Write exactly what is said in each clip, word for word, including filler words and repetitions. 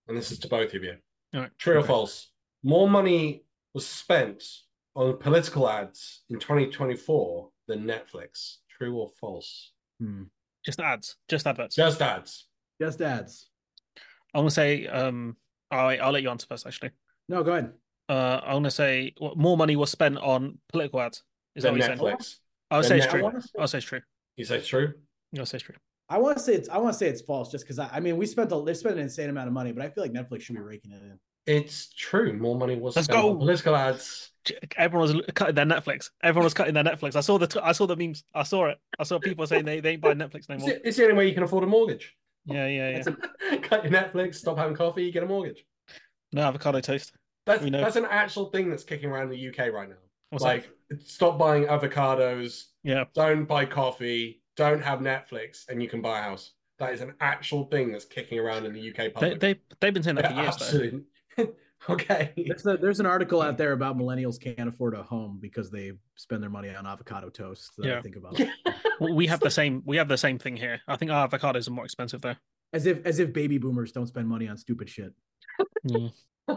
and this is to both of you. All right. True or Okay. false? More money was spent on political ads in twenty twenty-four than Netflix. True or false? Hmm. Just ads. Just adverts. Just ads. Just ads. I'm gonna say. Um. All right. I'll let you answer first. Actually. No, go ahead. Uh. I'm gonna say what, more money was spent on political ads. Is that Than what you're saying? Netflix. I'll Than say it's Netflix. true. I'll say it's true. You say it's true? I'll say it's true. I want to say it's I want to say it's false just because I, I mean we spent a they spent an insane amount of money, but I feel like Netflix should be raking it in. It's true. More money was Let's spent go. on political ads. Everyone was cutting their Netflix. Everyone was cutting their Netflix. I saw the t- I saw the memes. I saw it. I saw people saying they, they ain't buying Netflix It's anymore. the, it's the only way you can afford a mortgage. Yeah, yeah, yeah. A, cut your Netflix, stop having coffee, get a mortgage. No avocado toast. That's We know. that's an actual thing that's kicking around the U K right now. What's like, that? Stop buying avocados. Yeah. Don't buy coffee. Don't have Netflix, and you can buy a house. That is an actual thing that's kicking around in the U K public. They, they, they've been saying that yeah, for years, absolutely. Okay. There's, a, there's an article out there about millennials can't afford a home because they spend their money on avocado toast. That Yeah. I think about. We have the same. We have the same thing here. I think our avocados are more expensive there. As if as if baby boomers don't spend money on stupid shit. Mm.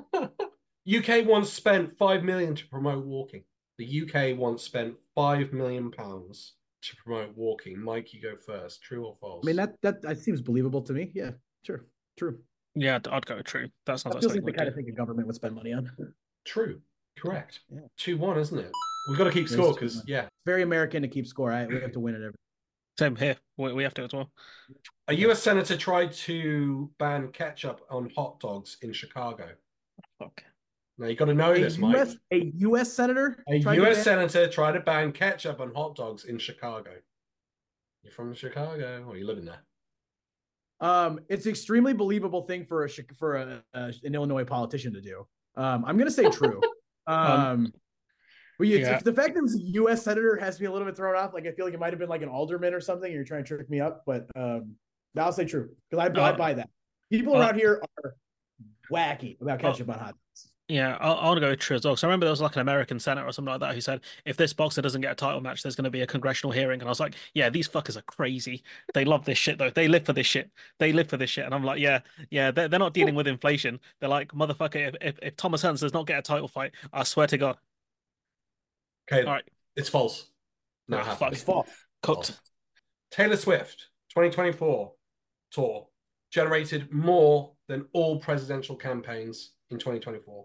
U K once spent five million to promote walking. The U K once spent five million pounds to promote walking. Mike, you go first. True or false? I mean that that, that seems believable to me. Yeah, sure, true. Yeah, I'd, I'd go with true. That sounds That like feels like the something kind we'd of thing a government would spend money on. True. Correct. Yeah. two one, isn't it? We've got to keep It is score two because, one. yeah. It's very American to keep score. I, we have to win it every. do. Same here. We, we have to as well. A U S senator tried to ban ketchup on hot dogs in Chicago. Okay. Now, you got to know A this, U S, Mike. a U S senator? A tried U S to ban- senator tried to ban ketchup on hot dogs in Chicago. You're from Chicago, or you living there? Um, it's an extremely believable thing for a for a, a an Illinois politician to do. Um, I'm gonna say true. um, but yeah, yeah. the fact that it's a U S senator has me a little bit thrown off. Like I feel like it might have been like an alderman or something. And you're trying to trick me up, but um, I'll say true because I, Uh, I buy that. People uh, around here are wacky about ketchup uh, on hot dogs. Yeah, I, I want to go with true as well. So I remember there was like an American senator or something like that who said if this boxer doesn't get a title match, there's going to be a congressional hearing. And I was like, yeah, these fuckers are crazy. They love this shit though. They live for this shit. They live for this shit. And I'm like, yeah, yeah, they're, they're not dealing with inflation. They're like, motherfucker, if, if, if Thomas Hearns does not get a title fight, I swear to God. Okay, All right. it's false. No, Oh, fuck. It's false. Cooked. False. Taylor Swift twenty twenty-four tour generated more than all presidential campaigns in twenty twenty-four.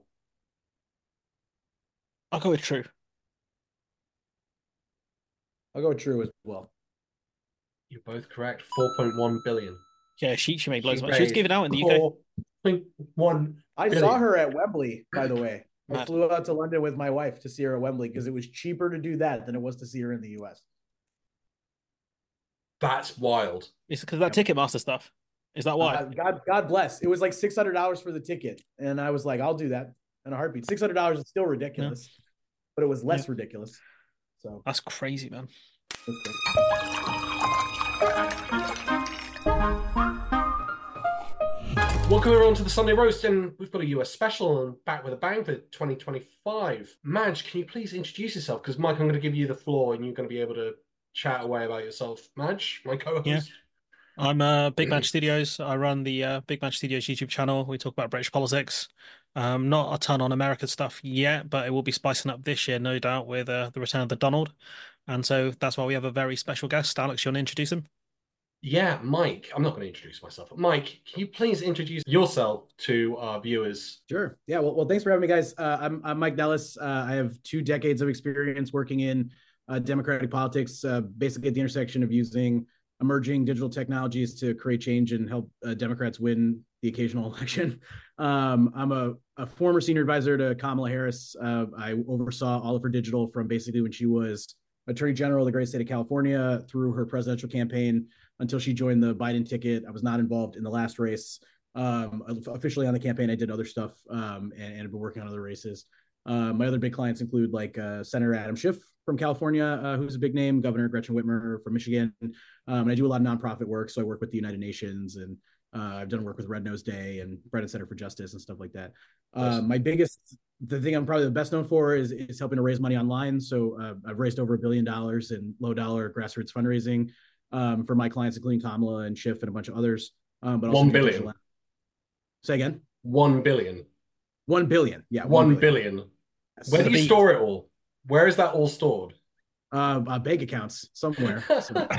I'll go with true. I'll go with true as well. You're both correct. four point one billion. Yeah, she she made loads She of money. She was raised giving out in the U K. four point one I billion. saw her at Wembley, by the way. I Mad. flew out to London with my wife to see her at Wembley because it was cheaper to do that than it was to see her in the U S. That's wild. It's because that Ticketmaster stuff. Is that why? Uh, God, God bless. It was like six hundred dollars for the ticket, and I was like, "I'll do that in a heartbeat." Six hundred dollars is still ridiculous, yeah. but it was less yeah. ridiculous. So that's crazy, man. That's crazy. Welcome everyone to the Sunday Roast, and we've got a U S special and back with a bang for twenty twenty-five. Madge, can you please introduce yourself? Because Mike, I'm going to give you the floor, and you're going to be able to chat away about yourself. Madge, my co-host. Yeah. I'm uh, Big Madge Studios. I run the uh, Big Madge Studios YouTube channel. We talk about British politics. Um, not a ton on American stuff yet, but it will be spicing up this year, no doubt, with uh, the return of the Donald. And so that's why we have a very special guest. Alex, you want to introduce him? Yeah, Mike. I'm not going to introduce myself. Mike, can you please introduce yourself to our viewers? Sure. Yeah. Well, well thanks for having me, guys. Uh, I'm, I'm Mike Nellis. Uh, I have two decades of experience working in uh, democratic politics, uh, basically at the intersection of using emerging digital technologies to create change and help uh, Democrats win the occasional election. Um, I'm a, a former senior advisor to Kamala Harris. Uh, I oversaw all of her digital from basically when she was Attorney General of the great state of California through her presidential campaign until she joined the Biden ticket. I was not involved in the last race. Um, officially on the campaign, I did other stuff um, and, and have been working on other races. Uh, my other big clients include like uh, Senator Adam Schiff from California, uh, who's a big name, Governor Gretchen Whitmer from Michigan. Um, and I do a lot of nonprofit work. So I work with the United Nations, and uh, I've done work with Red Nose Day and Brennan Center for Justice and stuff like that. Uh, my biggest, the thing I'm probably the best known for is, is helping to raise money online. So uh, I've raised over a billion dollars in low dollar grassroots fundraising um, for my clients, including Kamala and Schiff and a bunch of others. Um, but also One billion. Say again. One billion. One billion. Yeah. One billion. billion. Where do you store it all? Where is that all stored? Uh, uh bank accounts somewhere. So,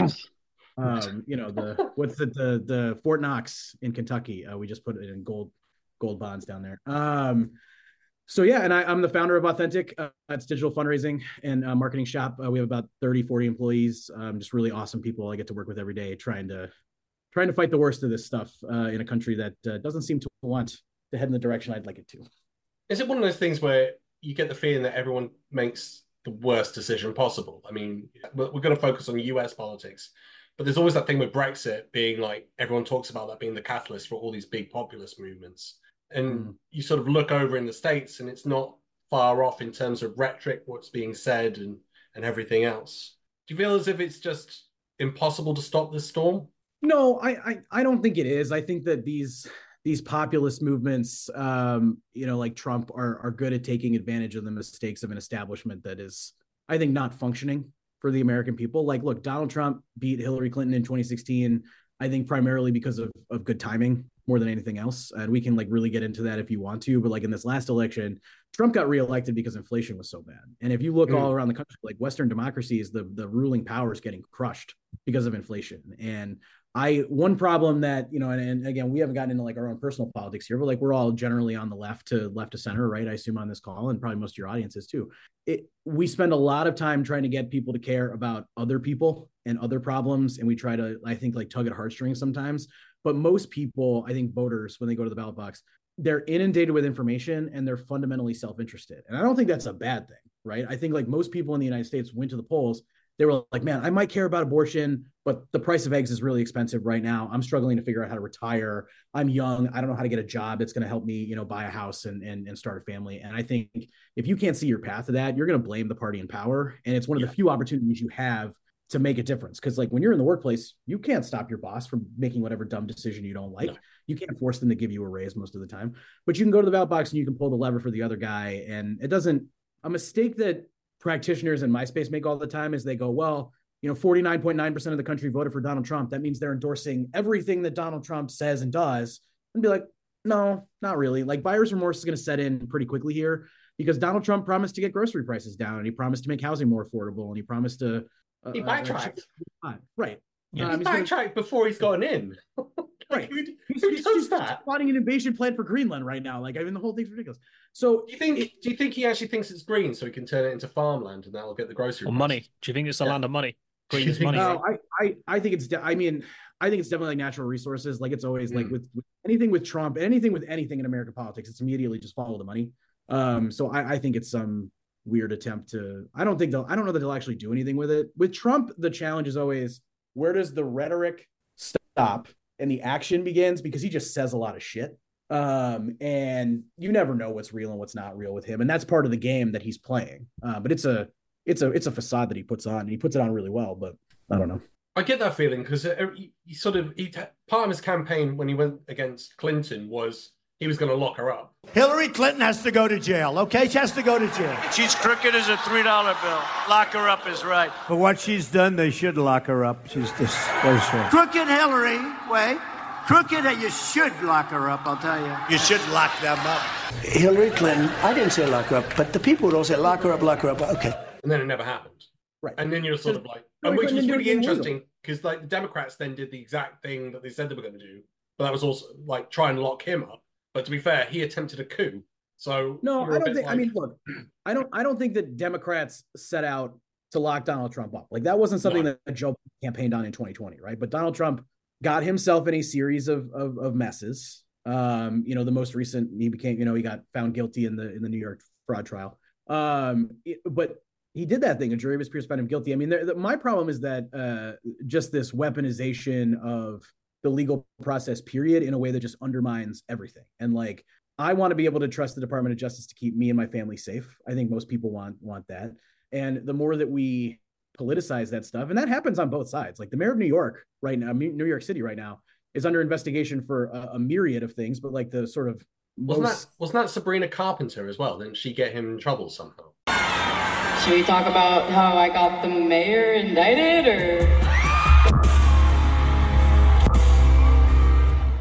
um, you know, the what's the the the Fort Knox in Kentucky? Uh, we just put it in gold gold bonds down there. Um, so yeah, and I, I'm the founder of Authentic. Uh, it's digital fundraising and uh, marketing shop. Uh, we have about thirty, forty employees. Um, just really awesome people I get to work with every day, trying to trying to fight the worst of this stuff uh, in a country that uh, doesn't seem to want to head in the direction I'd like it to. Is it one of those things where you get the feeling that everyone makes the worst decision possible? I mean, we're, we're going to focus on U S politics, but there's always that thing with Brexit being like, everyone talks about that being the catalyst for all these big populist movements. And mm. you sort of look over in the States and it's not far off in terms of rhetoric, what's being said and, and everything else. Do you feel as if it's just impossible to stop this storm? No, I, I, I don't think it is. I think that these these populist movements, um, you know, like Trump, are are good at taking advantage of the mistakes of an establishment that is, I think, not functioning for the American people. Like, look, Donald Trump beat Hillary Clinton in twenty sixteen, I think primarily because of, of good timing more than anything else. And we can like really get into that if you want to. But like in this last election, Trump got reelected because inflation was so bad. And if you look mm. all around the country, like Western democracies, the, the ruling power is getting crushed because of inflation. And I, one problem that, you know, and, and again, we haven't gotten into like our own personal politics here, but like we're all generally on the left to left to center, right? I assume on this call, and probably most of your audiences too. It, we spend a lot of time trying to get people to care about other people and other problems. And we try to, I think, like tug at heartstrings sometimes. But most people, I think voters, when they go to the ballot box, they're inundated with information and they're fundamentally self-interested. And I don't think that's a bad thing, right? I think like most people in the United States went to the polls, they were like, man, I might care about abortion, but the price of eggs is really expensive right now. I'm struggling to figure out how to retire. I'm young. I don't know how to get a job that's going to help me, you know, buy a house and, and, and start a family. And I think if you can't see your path to that, you're going to blame the party in power. And it's one of yeah. the few opportunities you have to make a difference. Because like when you're in the workplace, you can't stop your boss from making whatever dumb decision you don't like. No. You can't force them to give you a raise most of the time, but you can go to the ballot box and you can pull the lever for the other guy. And it doesn't, a mistake that practitioners in my space make all the time is they go, well, you know, forty-nine point nine percent of the country voted for Donald Trump. That means they're endorsing everything that Donald Trump says and does. And be like, no, not really. Like buyer's remorse is going to set in pretty quickly here because Donald Trump promised to get grocery prices down and he promised to make housing more affordable and he promised to uh, he backtracked. Uh, right. Yeah, um, he backtracked gonna... before he's gotten in. Right. Who, he's, who he's, he's that? plotting an invasion plan for Greenland right now. Like, I mean, the whole thing's ridiculous. So do you think it, do you think he actually thinks it's green so he can turn it into farmland and that'll get the grocery or money? Do you think it's the yeah. land of money? Green is money. No, right? I, I, I think it's, de- I mean, I think it's definitely like natural resources. Like it's always mm. like with, with anything with Trump, anything with anything in American politics, it's immediately just follow the money. Um, so I, I think it's some weird attempt to, I don't think they'll, I don't know that they'll actually do anything with it. With Trump, the challenge is always, where does the rhetoric stop and the action begins? Because he just says a lot of shit. Um, and you never know what's real and what's not real with him. And that's part of the game that he's playing. Uh, but it's a, it's a, it's a facade that he puts on and he puts it on really well, but I don't know. I get that feeling because he, he sort of, he, part of his campaign when he went against Clinton was he was going to lock her up. Hillary Clinton has to go to jail, okay? She has to go to jail. She's crooked as a three dollar bill. Lock her up is right. For what she's done, they should lock her up. She's disgraceful. Crooked Hillary, wait. Crooked, you should lock her up, I'll tell you. You should lock them up. Hillary Clinton, I didn't say lock her up, but the people would all say lock her up, lock her up. Okay. And then it never happened. Right. And then you're sort of like, and which was really interesting because like the Democrats then did the exact thing that they said they were going to do, but that was also like try and lock him up. But to be fair, he attempted a coup. So no, I don't think. Like... I mean, look, I don't. I don't think that Democrats set out to lock Donald Trump up. Like that wasn't something no. that Joe campaigned on in twenty twenty, right? But Donald Trump got himself in a series of of, of messes. Um, you know, the most recent, he became, you know, he got found guilty in the in the New York fraud trial. Um, it, but he did that thing. A jury of his peers found him guilty. I mean, there, the, my problem is that uh, just this weaponization of the legal process period in a way that just undermines everything. And like, I want to be able to trust the Department of Justice to keep me and my family safe. I think most people want, want that. And the more that we politicize that stuff, and that happens on both sides, like the mayor of New York right now, New York City right now is under investigation for a, a myriad of things, but like the sort of most... Wasn't that, wasn't that Sabrina Carpenter as well? Didn't she get him in trouble somehow? Should we talk about how I got the mayor indicted or...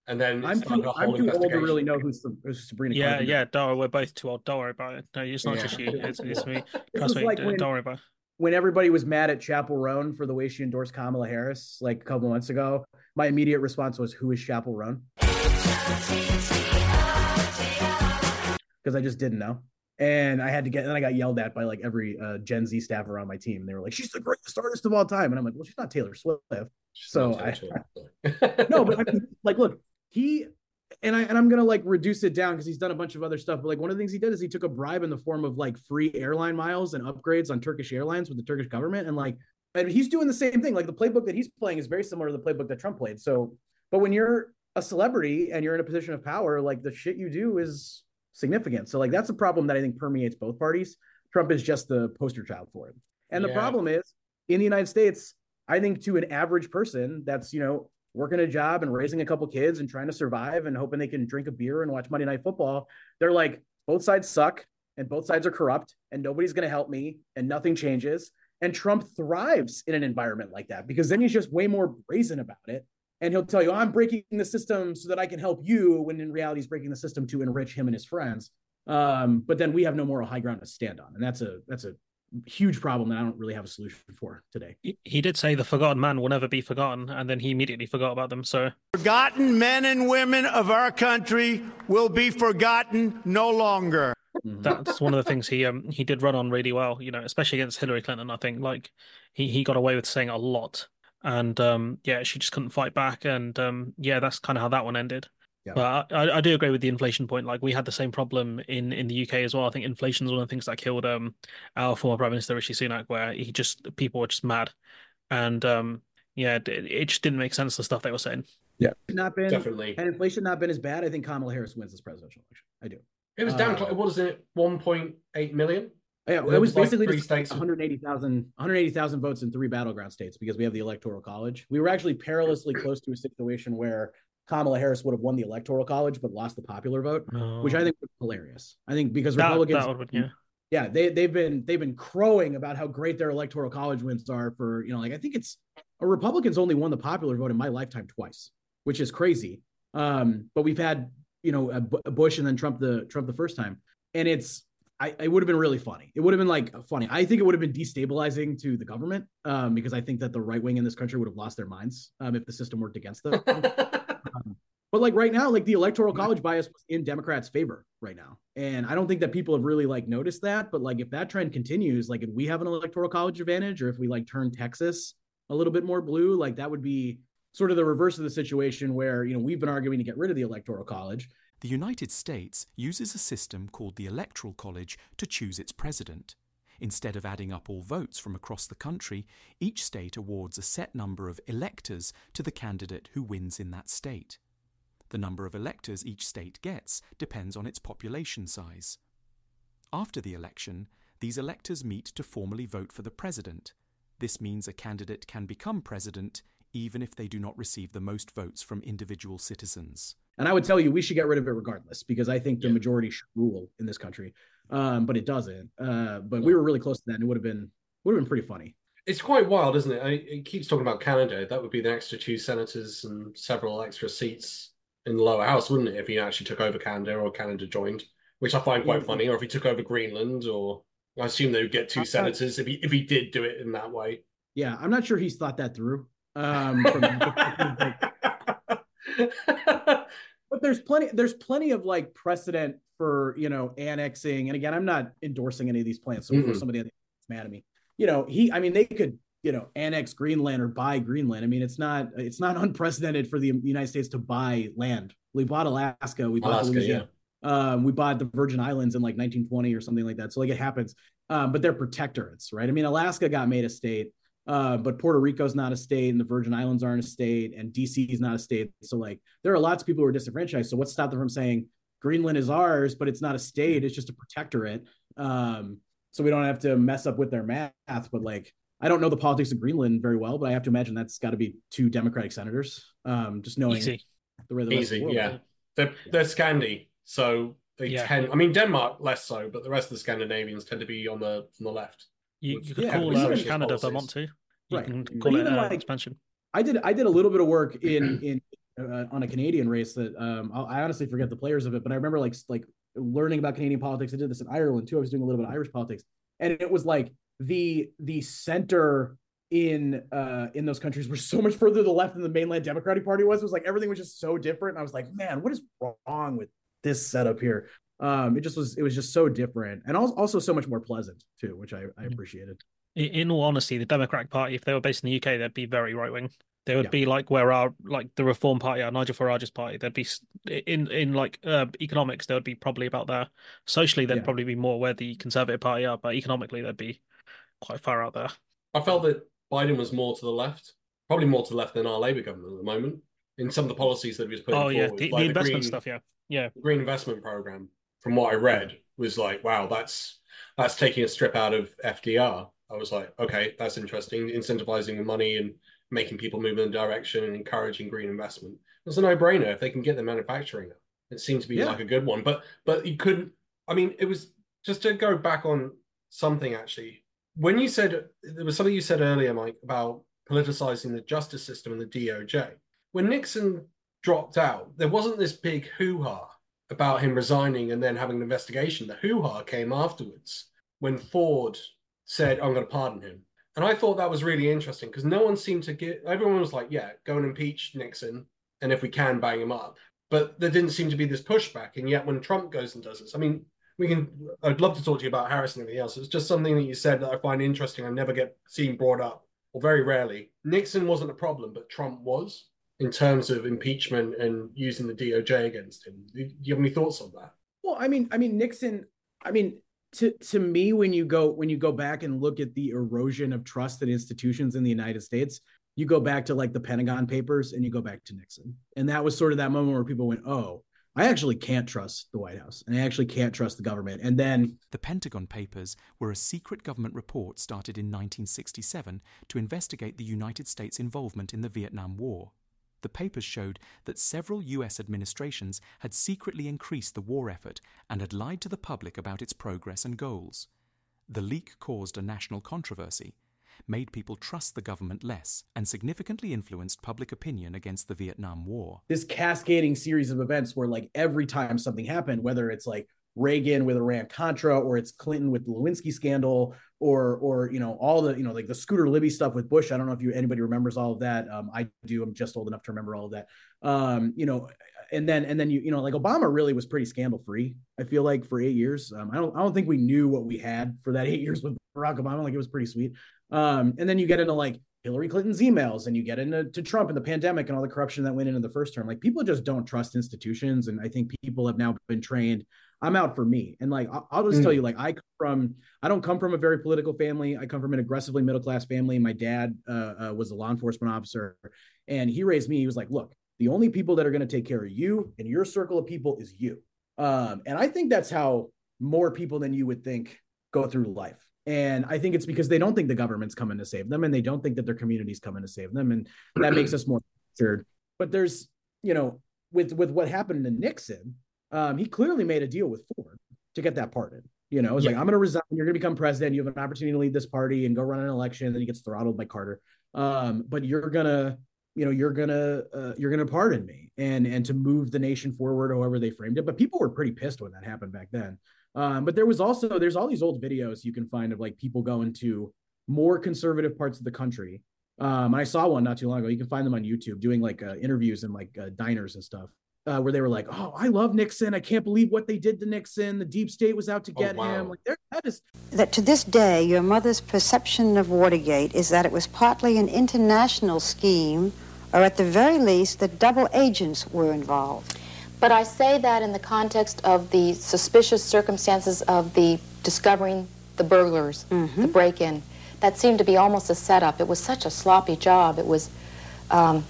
and then I'm it's like too, a whole I'm too old to investigation. really know who's, who's Sabrina Yeah, Carpenter. yeah, Dara, we're both too old. Don't worry about it. No, it's not Yeah. just you. It's, it's me. This Trust was me. like Don't when- worry about it. When everybody was mad at Chappell Roan for the way she endorsed Kamala Harris like a couple months ago, my immediate response was, who is Chappell Roan? Because I just didn't know. And I had to get, and I got yelled at by like every uh, Gen Z staff around my team. They were like, she's the greatest artist of all time. And I'm like, well, she's not Taylor Swift. She's So not I, Taylor no, but I mean, like, look, he, and I, and I'm going to like reduce it down because he's done a bunch of other stuff. But like one of the things he did is he took a bribe in the form of like free airline miles and upgrades on Turkish Airlines with the Turkish government. And like, and he's doing the same thing. Like the playbook that he's playing is very similar to the playbook that Trump played. So, but when you're a celebrity and you're in a position of power, like the shit you do is significant. So like that's a problem that I think permeates both parties. Trump is just the poster child for it. And the Yeah. problem is in the United States, I think to an average person that's, you know, working a job and raising a couple kids and trying to survive and hoping they can drink a beer and watch Monday Night Football, they're like, both sides suck and both sides are corrupt and nobody's going to help me and nothing changes. And Trump thrives in an environment like that because then he's just way more brazen about it. And he'll tell you, I'm breaking the system so that I can help you, when in reality, he's breaking the system to enrich him and his friends. Um, but then we have no moral high ground to stand on. And that's a that's a huge problem that I don't really have a solution for today. He, he did say the forgotten man will never be forgotten, and then he immediately forgot about them. So Forgotten men and women of our country will be forgotten no longer. that's one of the things he um he did run on really well, you know, especially against Hillary Clinton. I think like he, he got away with saying a lot. And um yeah, she just couldn't fight back. And um yeah, that's kind of how that one ended. Yeah. But I, I do agree with the inflation point. Like we had the same problem in, in the U K as well. I think inflation is one of the things that killed um our former Prime Minister Rishi Sunak, where he just people were just mad, and um yeah, it, it just didn't make sense the stuff they were saying. Yeah, not been Definitely. had inflation not been as bad, I think Kamala Harris wins this presidential election. I do. It was down Uh, to, what is it, one point eight million? Yeah, There it was was, like, basically three just states- one hundred eighty thousand one hundred eighty thousand votes in three battleground states because we have the Electoral College. We were actually perilously close to a situation where Kamala Harris would have won the Electoral College but lost the popular vote, which I think was hilarious. I think because that, Republicans, that would, yeah. yeah, they they've been they've been crowing about how great their Electoral College wins are for, you know, like I think it's a Republicans only won the popular vote in my lifetime twice, which is crazy. Um, but we've had, you know, a, a Bush and then Trump the Trump the first time, and it's. I, it would have been really funny. It would have been like funny. I think it would have been destabilizing to the government um, because I think that the right wing in this country would have lost their minds um, if the system worked against them. um, but like right now, like the Electoral College bias was in Democrats' favor right now, and I don't think that people have really like noticed that. But like if that trend continues, like if we have an Electoral College advantage, or if we like turn Texas a little bit more blue, like that would be sort of the reverse of the situation where, you know, we've been arguing to get rid of the Electoral College. The United States uses a system called the Electoral College to choose its president. Instead of adding up all votes from across the country, each state awards a set number of electors to the candidate who wins in that state. The number of electors each state gets depends on its population size. After the election, these electors meet to formally vote for the president. This means a candidate can become president even if they do not receive the most votes from individual citizens. And I would tell you, we should get rid of it regardless, because I think the majority should rule in this country. Um, but it doesn't. Uh, but we were really close to that, and it would have been would have been pretty funny. It's quite wild, isn't it? I, it keeps talking about Canada. That would be the extra two senators and several extra seats in the lower house, wouldn't it? If he actually took over Canada or Canada joined, which I find quite Yeah. funny. Or if he took over Greenland, or I assume they would get two Uh, senators if he if he did do it in that way. Yeah, I'm not sure he's thought that through. Um, from, but there's plenty there's plenty of like precedent for, you know, annexing. And again, I'm not endorsing any of these plans, so before Mhm. somebody gets mad at me, you know, he I mean they could, you know, annex Greenland or buy Greenland. I mean, it's not it's not unprecedented for the United States to buy land. We bought Alaska, we bought Alaska, Louisiana. Um, we bought the Virgin Islands in like nineteen twenty or something like that. So like it happens, um, but they're protectorates, right? I mean, Alaska got made a state, uh, but Puerto Rico's not a state, and the Virgin Islands aren't a state, and D C is not a state. So like there are lots of people who are disenfranchised. So what stopped them from saying Greenland is ours, but it's not a state; it's just a protectorate. Um, so we don't have to mess up with their math. But like, I don't know the politics of Greenland very well, but I have to imagine that's got to be two Democratic senators. Um, just knowing Easy. the way the rest of Easy, the world. yeah. They're they're Scandi, so they Yeah. tend. I mean, Denmark less so, but the rest of the Scandinavians tend to be on the on the left. You, you could Yeah, call but uh, even- Canada policies. Vermont too. You Right. can But call it even uh, like- expansion. I did I did a little bit of work in in uh, on a Canadian race that um, I honestly forget the players of it, but I remember like like learning about Canadian politics. I did this in Ireland too. I was doing a little bit of Irish politics, and it was like the the center in uh in those countries were so much further to the left than the mainland Democratic Party was. It was like everything was just so different. And I was like, man, what is wrong with this setup here? Um, it just was it was just so different, and also so much more pleasant too, which I, I appreciated. In all honesty, the Democratic Party, if they were based in the U K, they'd be very right wing. They would Yeah. be like where our like the Reform Party, our Nigel Farage's party. They'd be in in like uh, economics. They would be probably about there. Socially, they'd Yeah. probably be more where the Conservative Party are, but economically, they'd be quite far out there. I felt that Biden was more to the left, probably more to the left than our Labour government at the moment in some of the policies that he was putting Oh forward. yeah, the, like the investment green, stuff. Yeah, yeah. The green investment program, from what I read, was like, wow, that's that's taking a strip out of F D R. I was like, okay, that's interesting. Incentivizing the money and making people move in the direction and encouraging green investment. It's a no-brainer if they can get the manufacturing up. It seemed to be Yeah. like a good one. But but you couldn't. I mean, it was just to go back on something actually. When you said there was something you said earlier, Mike, about politicizing the justice system and the D O J. When Nixon dropped out, there wasn't this big hoo-ha about him resigning and then having an investigation. The hoo-ha came afterwards when Ford said, I'm going to pardon him. And I thought that was really interesting because no one seemed to get, everyone was like, yeah, go and impeach Nixon. And if we can, bang him up. But there didn't seem to be this pushback. And yet when Trump goes and does this, I mean, we can, I'd love to talk to you about Harris and everything else. It's just something that you said that I find interesting. I never get seen brought up, or very rarely. Nixon wasn't a problem, but Trump was in terms of impeachment and using the D O J against him. Do you have any thoughts on that? Well, I mean, I mean, Nixon, I mean, to to me, when you go when you go back and look at the erosion of trust in institutions in the United States, you go back to like the Pentagon Papers and you go back to Nixon. And that was sort of that moment where people went, oh, I actually can't trust the White House and I actually can't trust the government. And then the Pentagon Papers were a secret government report started in nineteen sixty-seven to investigate the United States' involvement in the Vietnam War. The papers showed that several U S administrations had secretly increased the war effort and had lied to the public about its progress and goals. The leak caused a national controversy, made people trust the government less, and significantly influenced public opinion against the Vietnam War. This cascading series of events where like every time something happened, whether it's like Reagan with Iran-Contra, or it's Clinton with the Lewinsky scandal, or, or, you know, all the, you know, like the Scooter Libby stuff with Bush. I don't know if you, anybody remembers all of that. Um, I do. I'm just old enough to remember all of that. Um, you know, and then, and then you, you know, like Obama really was pretty scandal free. I feel like for eight years, um, I don't, I don't think we knew what we had for that eight years with Barack Obama. Like it was pretty sweet. Um, and then you get into like Hillary Clinton's emails, and you get into to Trump and the pandemic and all the corruption that went into the first term. Like people just don't trust institutions. And I think people have now been trained. I'm out for me. And like, I'll, I'll just mm. tell you, like, I come from, I don't come from a very political family. I come from an aggressively middle-class family. My dad uh, uh, was a law enforcement officer, and he raised me. He was like, look, the only people that are going to take care of you and your circle of people is you. Um, and I think that's how more people than you would think go through life. And I think it's because they don't think the government's coming to save them, and they don't think that their community's coming to save them. And that makes us more concerned. But there's, you know, with, with what happened to Nixon, Um, he clearly made a deal with Ford to get that pardon. You know, it was yeah. like, I'm going to resign. You're going to become president. You have an opportunity to lead this party and go run an election. And then he gets throttled by Carter. Um, but you're going to, you know, you're going to, uh, you're going to pardon me and, and to move the nation forward, however they framed it. But people were pretty pissed when that happened back then. Um, but there was also, there's all these old videos you can find of like people going to more conservative parts of the country. Um, and I saw one not too long ago. You can find them on YouTube doing like uh, interviews in like uh, diners and stuff. Uh, where they were like, oh, I love Nixon. I can't believe what they did to Nixon. The deep state was out to get oh, wow. him. Like, that is... That to this day, your mother's perception of Watergate is that it was partly an international scheme, or at the very least, that double agents were involved. But I say that in the context of the suspicious circumstances of the discovering the burglars, mm-hmm. the break-in. That seemed to be almost a setup. It was such a sloppy job. It was... Um,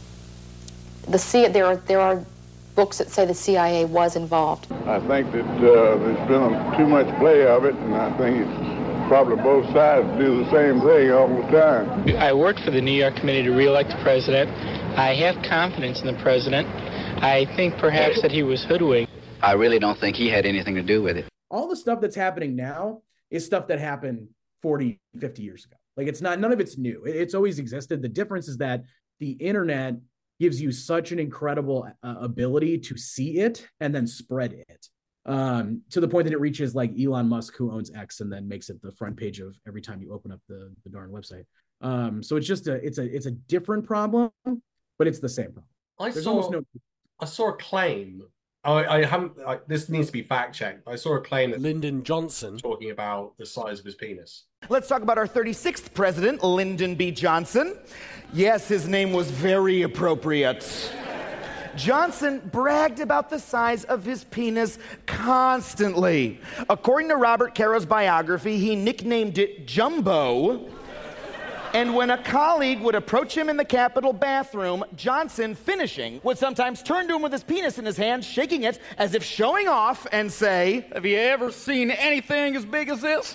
the C- there are there are... books that say the C I A was involved. I think that uh, there's been too much play of it, and I think it's probably both sides do the same thing all the time. I worked for the New York Committee to re-elect the president. I have confidence in the president. I think perhaps that he was hoodwinked. I really don't think he had anything to do with it. All the stuff that's happening now is stuff that happened forty, fifty years ago. Like it's not, none of it's new. It's always existed. The difference is that the internet gives you such an incredible uh, ability to see it and then spread it um, to the point that it reaches like Elon Musk, who owns X, and then makes it the front page of every time you open up the, the darn website. Um, so it's just a it's a it's a different problem, but it's the same problem. I There's saw almost no. I saw a claim. I, I haven't. I, this needs to be fact checked. I saw a claim that Lyndon Johnson talking about the size of his penis. Let's talk about our thirty-sixth president, Lyndon B. Johnson. Yes, his name was very appropriate. Johnson bragged about the size of his penis constantly. According to Robert Caro's biography, he nicknamed it Jumbo. And when a colleague would approach him in the Capitol bathroom, Johnson, finishing, would sometimes turn to him with his penis in his hand, shaking it as if showing off, and say, "Have you ever seen anything as big as this?"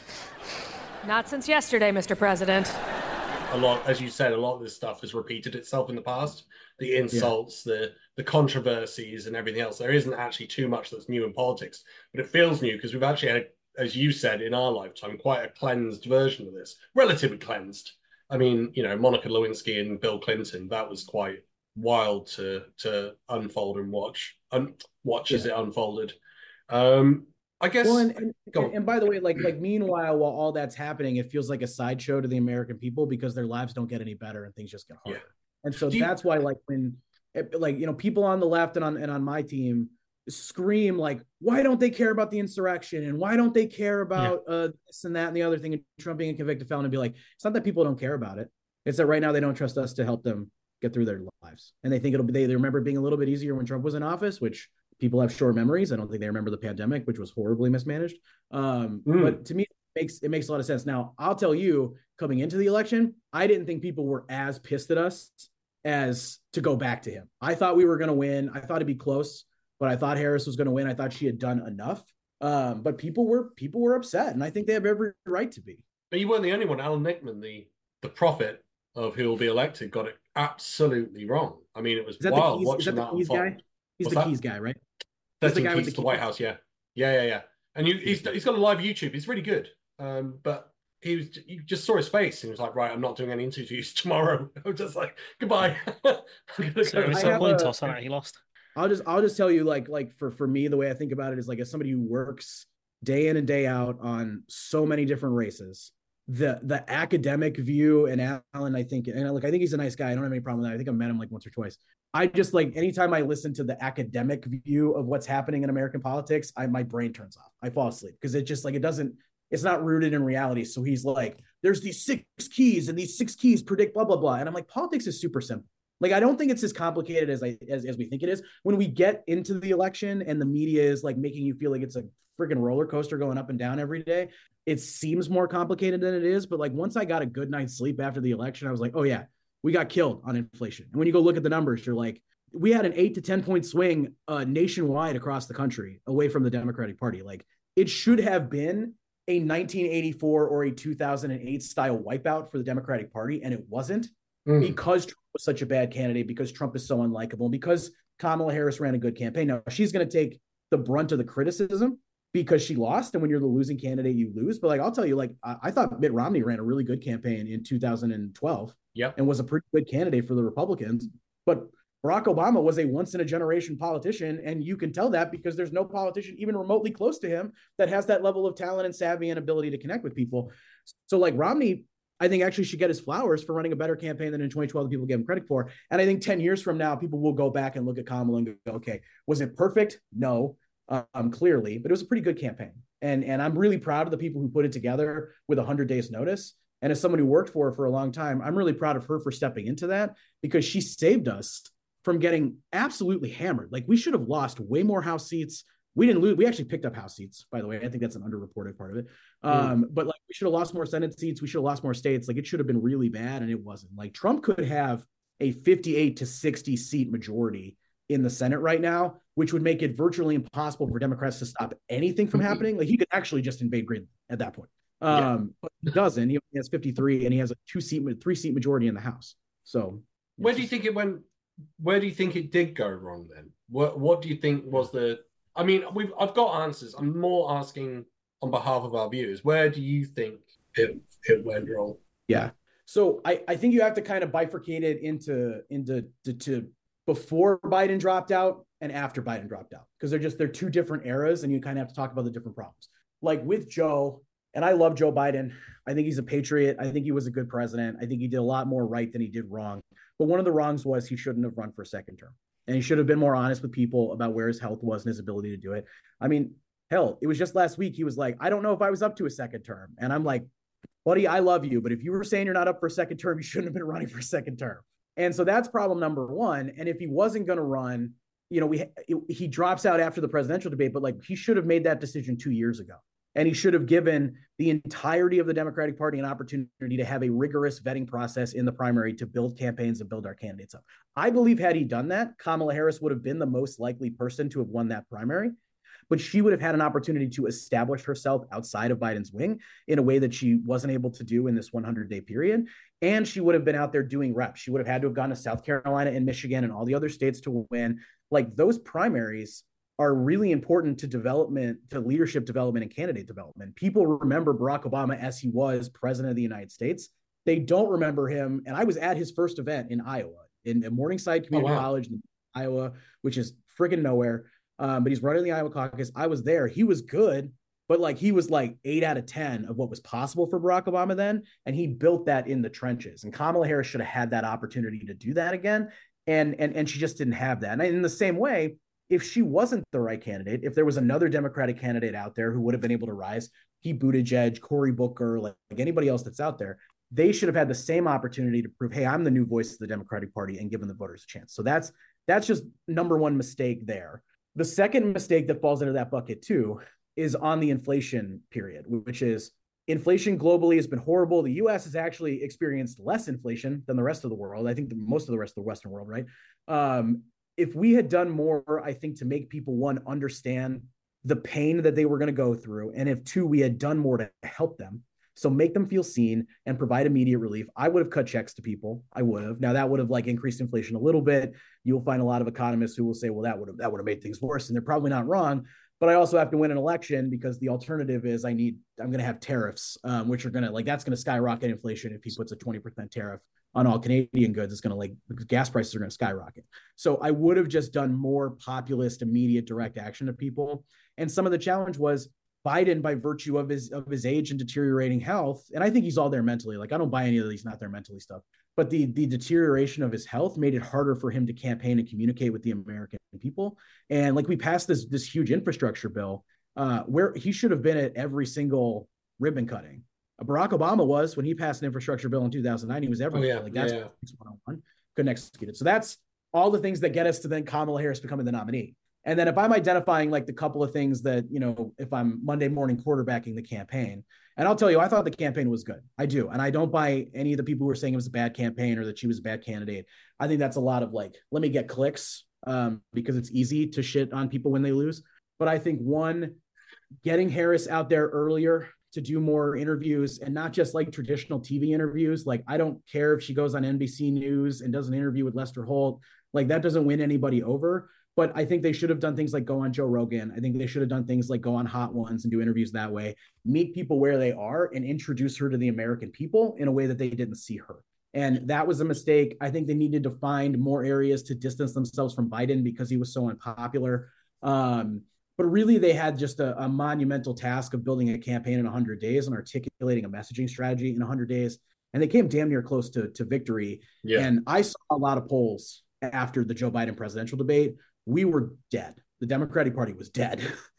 Not since yesterday, Mister President. A lot, as you said, a lot of this stuff has repeated itself in the past. The insults, yeah. the the controversies, and everything else. There isn't actually too much that's new in politics, but it feels new because we've actually had, as you said, in our lifetime, quite a cleansed version of this, relatively cleansed. I mean, you know, Monica Lewinsky and Bill Clinton, that was quite wild to to unfold and watch, un- watch yeah. as it unfolded. Um, I guess. Well, and, and, and, and by the way, like like meanwhile, while all that's happening, it feels like a sideshow to the American people because their lives don't get any better and things just get harder. Yeah. And so you, that's why, like when, like you know, people on the left and on and on my team scream like, why don't they care about the insurrection and why don't they care about yeah. uh, this and that and the other thing, and Trump being a convicted felon, and be like, it's not that people don't care about it. It's that right now they don't trust us to help them get through their lives. And they think it'll be, they, they remember it being a little bit easier when Trump was in office, which people have short memories. I don't think they remember the pandemic, which was horribly mismanaged. Um, mm. But to me, it makes, it makes a lot of sense. Now, I'll tell you, coming into the election, I didn't think people were as pissed at us as to go back to him. I thought we were going to win. I thought it'd be close. But I thought Harris was going to win. I thought she had done enough. Um, but people were people were upset, and I think they have every right to be. But you weren't the only one. Alan Nickman, the the prophet of who will be elected, got it absolutely wrong. I mean, it was wild Keys, watching that. that Keys guy? He's What's the that? Keys guy, right? He's the guy guy with with the, the White House, yeah, yeah, yeah, yeah. And you, he's he's got a live YouTube. It's really good. Um, but he was you just saw his face and he was like, right, I'm not doing any interviews tomorrow. I was just like, goodbye. So it was a coin toss on it. He lost. I'll just I'll just tell you, like like for for me, the way I think about it is like, as somebody who works day in and day out on so many different races, the the academic view, and Alan, I think, and like I think he's a nice guy. I don't have any problem with that. I think I've met him like once or twice. I just like anytime I listen to the academic view of what's happening in American politics, I my brain turns off. I fall asleep because it just like it doesn't. It's not rooted in reality. So he's like, there's these six keys, and these six keys predict blah blah blah, and I'm like, politics is super simple. Like, I don't think it's as complicated as I as, as we think it is. When we get into the election and the media is like making you feel like it's a freaking roller coaster going up and down every day, it seems more complicated than it is. But like once I got a good night's sleep after the election, I was like, oh yeah, we got killed on inflation. And when you go look at the numbers, you're like, we had an eight to ten point swing uh, nationwide across the country away from the Democratic Party. Like, it should have been a nineteen eighty-four or a two thousand eight style wipeout for the Democratic Party, and it wasn't. Mm. Because Trump was such a bad candidate, because Trump is so unlikable, because Kamala Harris ran a good campaign. Now, she's going to take the brunt of the criticism because she lost. And when you're the losing candidate, you lose. But like, I'll tell you, like, I, I thought Mitt Romney ran a really good campaign in two thousand twelve yep. and was a pretty good candidate for the Republicans. But Barack Obama was a once in a generation politician. And you can tell that because there's no politician even remotely close to him that has that level of talent and savvy and ability to connect with people. So like Romney, I think actually should get his flowers for running a better campaign than in twenty twelve people give him credit for. And I think ten years from now, people will go back and look at Kamala and go, okay, was it perfect? No, um, clearly, but it was a pretty good campaign. And, and I'm really proud of the people who put it together with one hundred days notice. And as someone who worked for her for a long time, I'm really proud of her for stepping into that, because she saved us from getting absolutely hammered. Like, we should have lost way more House seats. We didn't lose. We actually picked up House seats, by the way. I think that's an underreported part of it. Um, mm. But like, we should have lost more Senate seats. We should have lost more states. Like, it should have been really bad, and it wasn't. Like, Trump could have a fifty-eight to sixty seat majority in the Senate right now, which would make it virtually impossible for Democrats to stop anything from mm-hmm. happening. Like, he could actually just invade Greenland at that point. Um, yeah. But he doesn't. He has fifty-three, and he has a two seat, three seat majority in the House. So, where do you think it went? Where do you think it did go wrong then? What What do you think was the? I mean, we've I've got answers. I'm more asking on behalf of our viewers. Where do you think it it went wrong? Yeah. So I, I think you have to kind of bifurcate it into into to, to before Biden dropped out and after Biden dropped out, because they're just, they're two different eras and you kind of have to talk about the different problems. Like with Joe, and I love Joe Biden. I think he's a patriot. I think he was a good president. I think he did a lot more right than he did wrong. But one of the wrongs was he shouldn't have run for a second term. And he should have been more honest with people about where his health was and his ability to do it. I mean, hell, it was just last week. He was like, I don't know if I was up to a second term. And I'm like, buddy, I love you. But if you were saying you're not up for a second term, you shouldn't have been running for a second term. And so that's problem number one. And if he wasn't going to run, you know, we he drops out after the presidential debate, but like he should have made that decision two years ago. And he should have given the entirety of the Democratic Party an opportunity to have a rigorous vetting process in the primary to build campaigns and build our candidates up. I believe had he done that, Kamala Harris would have been the most likely person to have won that primary, but she would have had an opportunity to establish herself outside of Biden's wing in a way that she wasn't able to do in this hundred day period. And she would have been out there doing reps. She would have had to have gone to South Carolina and Michigan and all the other states to win. Like those primaries are really important to development, to leadership development and candidate development. People remember Barack Obama as he was president of the United States. They don't remember him. And I was at his first event in Iowa, in, in Morningside Community oh, wow. College in Iowa, which is freaking nowhere. Um, but he's running the Iowa caucus. I was there. He was good, but like he was like eight out of ten of what was possible for Barack Obama then. And he built that in the trenches. And Kamala Harris should have had that opportunity to do that again. And, and, and she just didn't have that. And in the same way, if she wasn't the right candidate, if there was another Democratic candidate out there who would have been able to rise, Pete Buttigieg, Cory Booker, like, like anybody else that's out there, they should have had the same opportunity to prove, hey, I'm the new voice of the Democratic Party and given the voters a chance. So that's that's just number one mistake there. The second mistake that falls into that bucket too is on the inflation period, which is inflation globally has been horrible. The U S has actually experienced less inflation than the rest of the world. I think the, most of the rest of the Western world, right? Um, if we had done more, I think, to make people, one, understand the pain that they were going to go through, and if two, we had done more to help them, so make them feel seen and provide immediate relief, I would have cut checks to people. I would have. Now that would have like increased inflation a little bit. You'll find a lot of economists who will say, well, that would have that would have made things worse, and they're probably not wrong. But I also have to win an election because the alternative is I need I'm going to have tariffs, um, which are going to like that's going to skyrocket inflation if he puts a twenty percent tariff on all Canadian goods. It's going to like gas prices are going to skyrocket. So I would have just done more populist, immediate, direct action to people. And some of the challenge was Biden, by virtue of his of his age and deteriorating health, and I think he's all there mentally. Like I don't buy any of these not there mentally stuff. But the the deterioration of his health made it harder for him to campaign and communicate with the American people. And like we passed this this huge infrastructure bill uh, where he should have been at every single ribbon cutting. Barack Obama was when he passed an infrastructure bill in two thousand nine. He was everywhere. Oh, yeah. Like that's yeah. one oh one. Couldn't execute it. So that's all the things that get us to then Kamala Harris becoming the nominee. And then if I'm identifying like the couple of things that, you know, if I'm Monday morning quarterbacking the campaign, and I'll tell you, I thought the campaign was good. I do. And I don't buy any of the people who are saying it was a bad campaign or that she was a bad candidate. I think that's a lot of like, let me get clicks um, because it's easy to shit on people when they lose. But I think one, getting Harris out there earlier to do more interviews and not just like traditional T V interviews. Like, I don't care if she goes on N B C News and does an interview with Lester Holt. Like that doesn't win anybody over. But I think they should have done things like go on Joe Rogan. I think they should have done things like go on Hot Ones and do interviews that way, meet people where they are and introduce her to the American people in a way that they didn't see her. And that was a mistake. I think they needed to find more areas to distance themselves from Biden because he was so unpopular. Um, but really, they had just a, a monumental task of building a campaign in one hundred days and articulating a messaging strategy in one hundred days. And they came damn near close to, to victory. Yeah. And I saw a lot of polls after the Joe Biden presidential debate. We were dead. The Democratic Party was dead.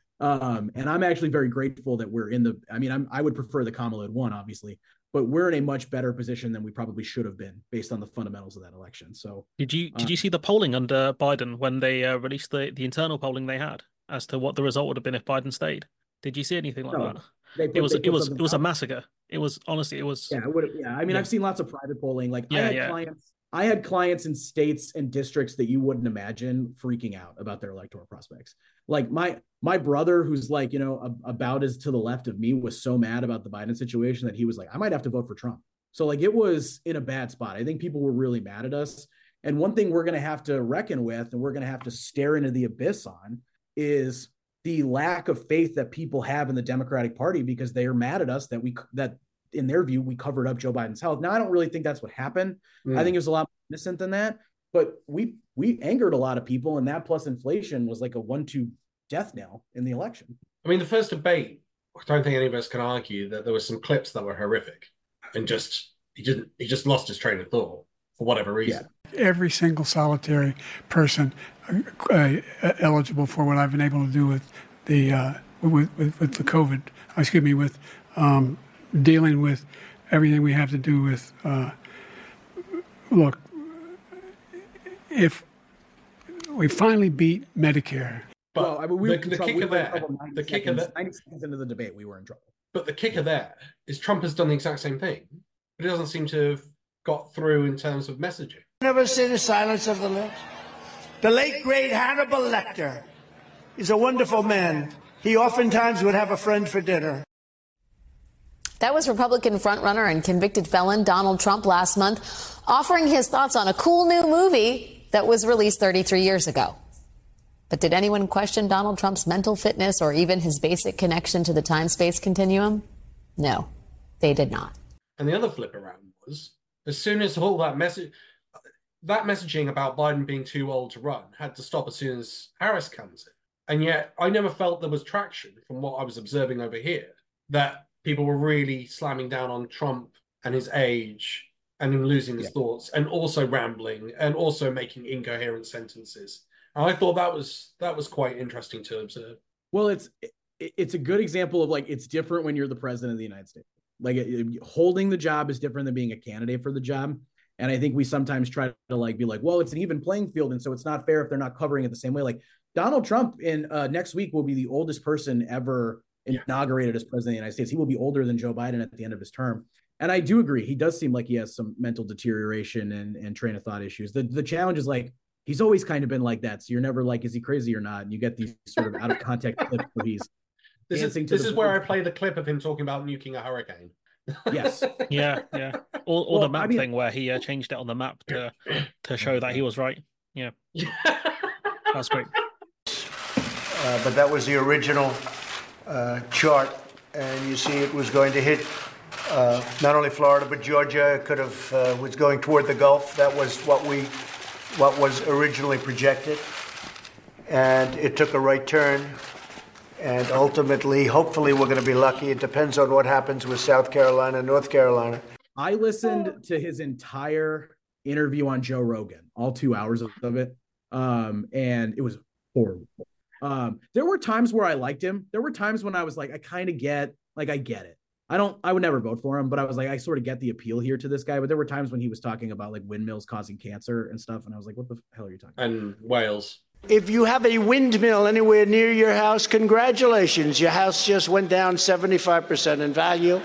um, and I'm actually very grateful that we're in the, I mean, I'm, I would prefer the Kamala had won, obviously, but we're in a much better position than we probably should have been based on the fundamentals of that election. So did you, did um, you see the polling under Biden when they uh, released the, the internal polling they had as to what the result would have been if Biden stayed? Did you see anything like no, that? Put, it was, it was, it was a massacre. It was honestly, it was. Yeah, it would have, yeah. I mean, yeah. I've seen lots of private polling. Like yeah, I had yeah. clients, I had clients in states and districts that you wouldn't imagine freaking out about their electoral prospects. Like my my brother, who's like, you know, a, about as to the left of me, was so mad about the Biden situation that he was like, I might have to vote for Trump. So like it was in a bad spot. I think people were really mad at us. And one thing we're going to have to reckon with, and we're going to have to stare into the abyss on, is the lack of faith that people have in the Democratic Party because they are mad at us that we that. in their view, we covered up Joe Biden's health. Now, I don't really think that's what happened. Mm. I think it was a lot more innocent than that. But we we angered a lot of people, and that plus inflation was like a one-two death knell in the election. I mean, the first debate, I don't think any of us can argue that there were some clips that were horrific, and just he didn't he just lost his train of thought for whatever reason. Yeah. Every single solitary person uh, eligible for what I've been able to do with the uh, with, with with the COVID, excuse me, with um, dealing with everything we have to do with. Uh, look, if we finally beat Medicare. But well, I mean, we the, the kicker there, the kicker there, ninety seconds into the debate, we were in trouble. But the kicker there is Trump has done the exact same thing, but it doesn't seem to have got through in terms of messaging. Never see the silence of the lips. The late great Hannibal Lecter is a wonderful man. He oftentimes would have a friend for dinner. That was Republican frontrunner and convicted felon Donald Trump last month, offering his thoughts on a cool new movie that was released thirty-three years ago. But did anyone question Donald Trump's mental fitness or even his basic connection to the time-space continuum? No, they did not. And the other flip around was, as soon as all that message, that messaging about Biden being too old to run had to stop as soon as Harris comes in. And yet I never felt there was traction from what I was observing over here, that people were really slamming down on Trump and his age and him losing his yeah. thoughts and also rambling and also making incoherent sentences. And I thought that was that was quite interesting to observe. Well, it's it's a good example of like it's different when you're the president of the United States. Like it, holding the job is different than being a candidate for the job. And I think we sometimes try to like be like, well, it's an even playing field, and so it's not fair if they're not covering it the same way. Like Donald Trump in uh, next week will be the oldest person ever inaugurated as president of the United States. He will be older than Joe Biden at the end of his term. And I do agree. He does seem like he has some mental deterioration and, and train of thought issues. The the challenge is like, he's always kind of been like that. So you're never like, is he crazy or not? And you get these sort of out of context clips where he's This is, this is where I play the clip of him talking about nuking a hurricane. Yes. Yeah, yeah. Or, or Well, the map I mean- thing where he uh, changed it on the map to to show that he was right. Yeah. That's great. Uh, but that was the original uh, chart, and you see it was going to hit uh, not only Florida but Georgia. It could have uh, was going toward the Gulf. That was what we what was originally projected, and it took a right turn. And ultimately, hopefully, we're going to be lucky. It depends on what happens with South Carolina and North Carolina. I listened to his entire interview on Joe Rogan, all two hours of it, um, and it was horrible. Um, there were times where I liked him. There were times when I was like, I kind of get, like, I get it. I don't, I would never vote for him, but I was like, I sort of get the appeal here to this guy. But there were times when he was talking about like windmills causing cancer and stuff, and I was like, what the hell are you talking about? And Wales. If you have a windmill anywhere near your house, congratulations. Your house just went down seventy-five percent in value.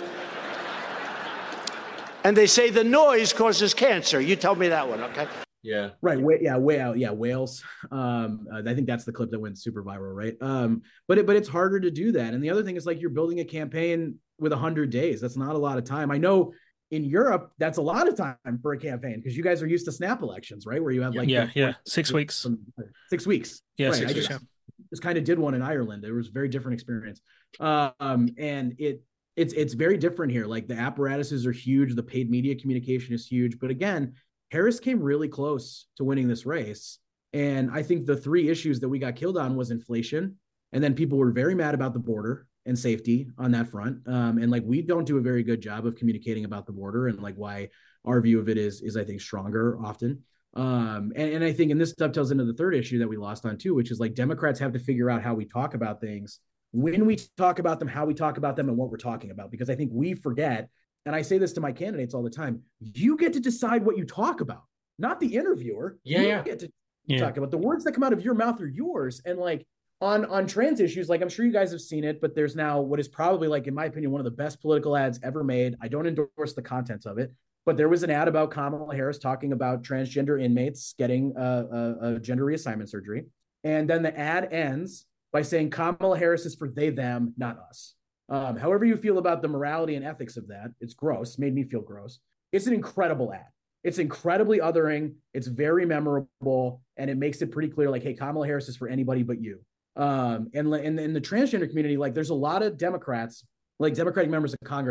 And they say the noise causes cancer. You told me that one, okay? Yeah. Right. Way, yeah. Way out. Yeah. Wales. Um, uh, I think that's the clip that went super viral. Right. Um, but it, but it's harder to do that. And the other thing is like, you're building a campaign with a hundred days. That's not a lot of time. I know in Europe, that's a lot of time for a campaign because you guys are used to snap elections, right? Where you have like, Yeah, the- yeah. Six weeks. six weeks. Yeah, Right. six I weeks, just, yeah. just kind of did one in Ireland. It was a very different experience. Um, and it, it's, it's very different here. Like the apparatuses are huge. The paid media communication is huge. But again, Harris came really close to winning this race. And I think the three issues that we got killed on was inflation. And then people were very mad about the border and safety on that front. Um, and like, we don't do a very good job of communicating about the border and like why our view of it is, is I think stronger often. Um, and, and I think, and this dovetails into the third issue that we lost on too, which is like Democrats have to figure out how we talk about things, when we talk about them, how we talk about them and what we're talking about. Because I think we forget, and I say this to my candidates all the time, you get to decide what you talk about, not the interviewer. Yeah, you yeah. get to Yeah. talk about the words that come out of your mouth are yours. And like on, on trans issues, like I'm sure you guys have seen it, but there's now what is probably like, in my opinion, one of the best political ads ever made. I don't endorse the contents of it, but there was an ad about Kamala Harris talking about transgender inmates getting a, a, a gender reassignment surgery. And then the ad ends by saying Kamala Harris is for they, them, not us. Um, however you feel about the morality and ethics of that, it's gross, made me feel gross. It's an incredible ad. It's incredibly othering. It's very memorable. And it makes it pretty clear, like, hey, Kamala Harris is for anybody but you. Um, and in the transgender community, like there's a lot of Democrats, like Democratic members of Congress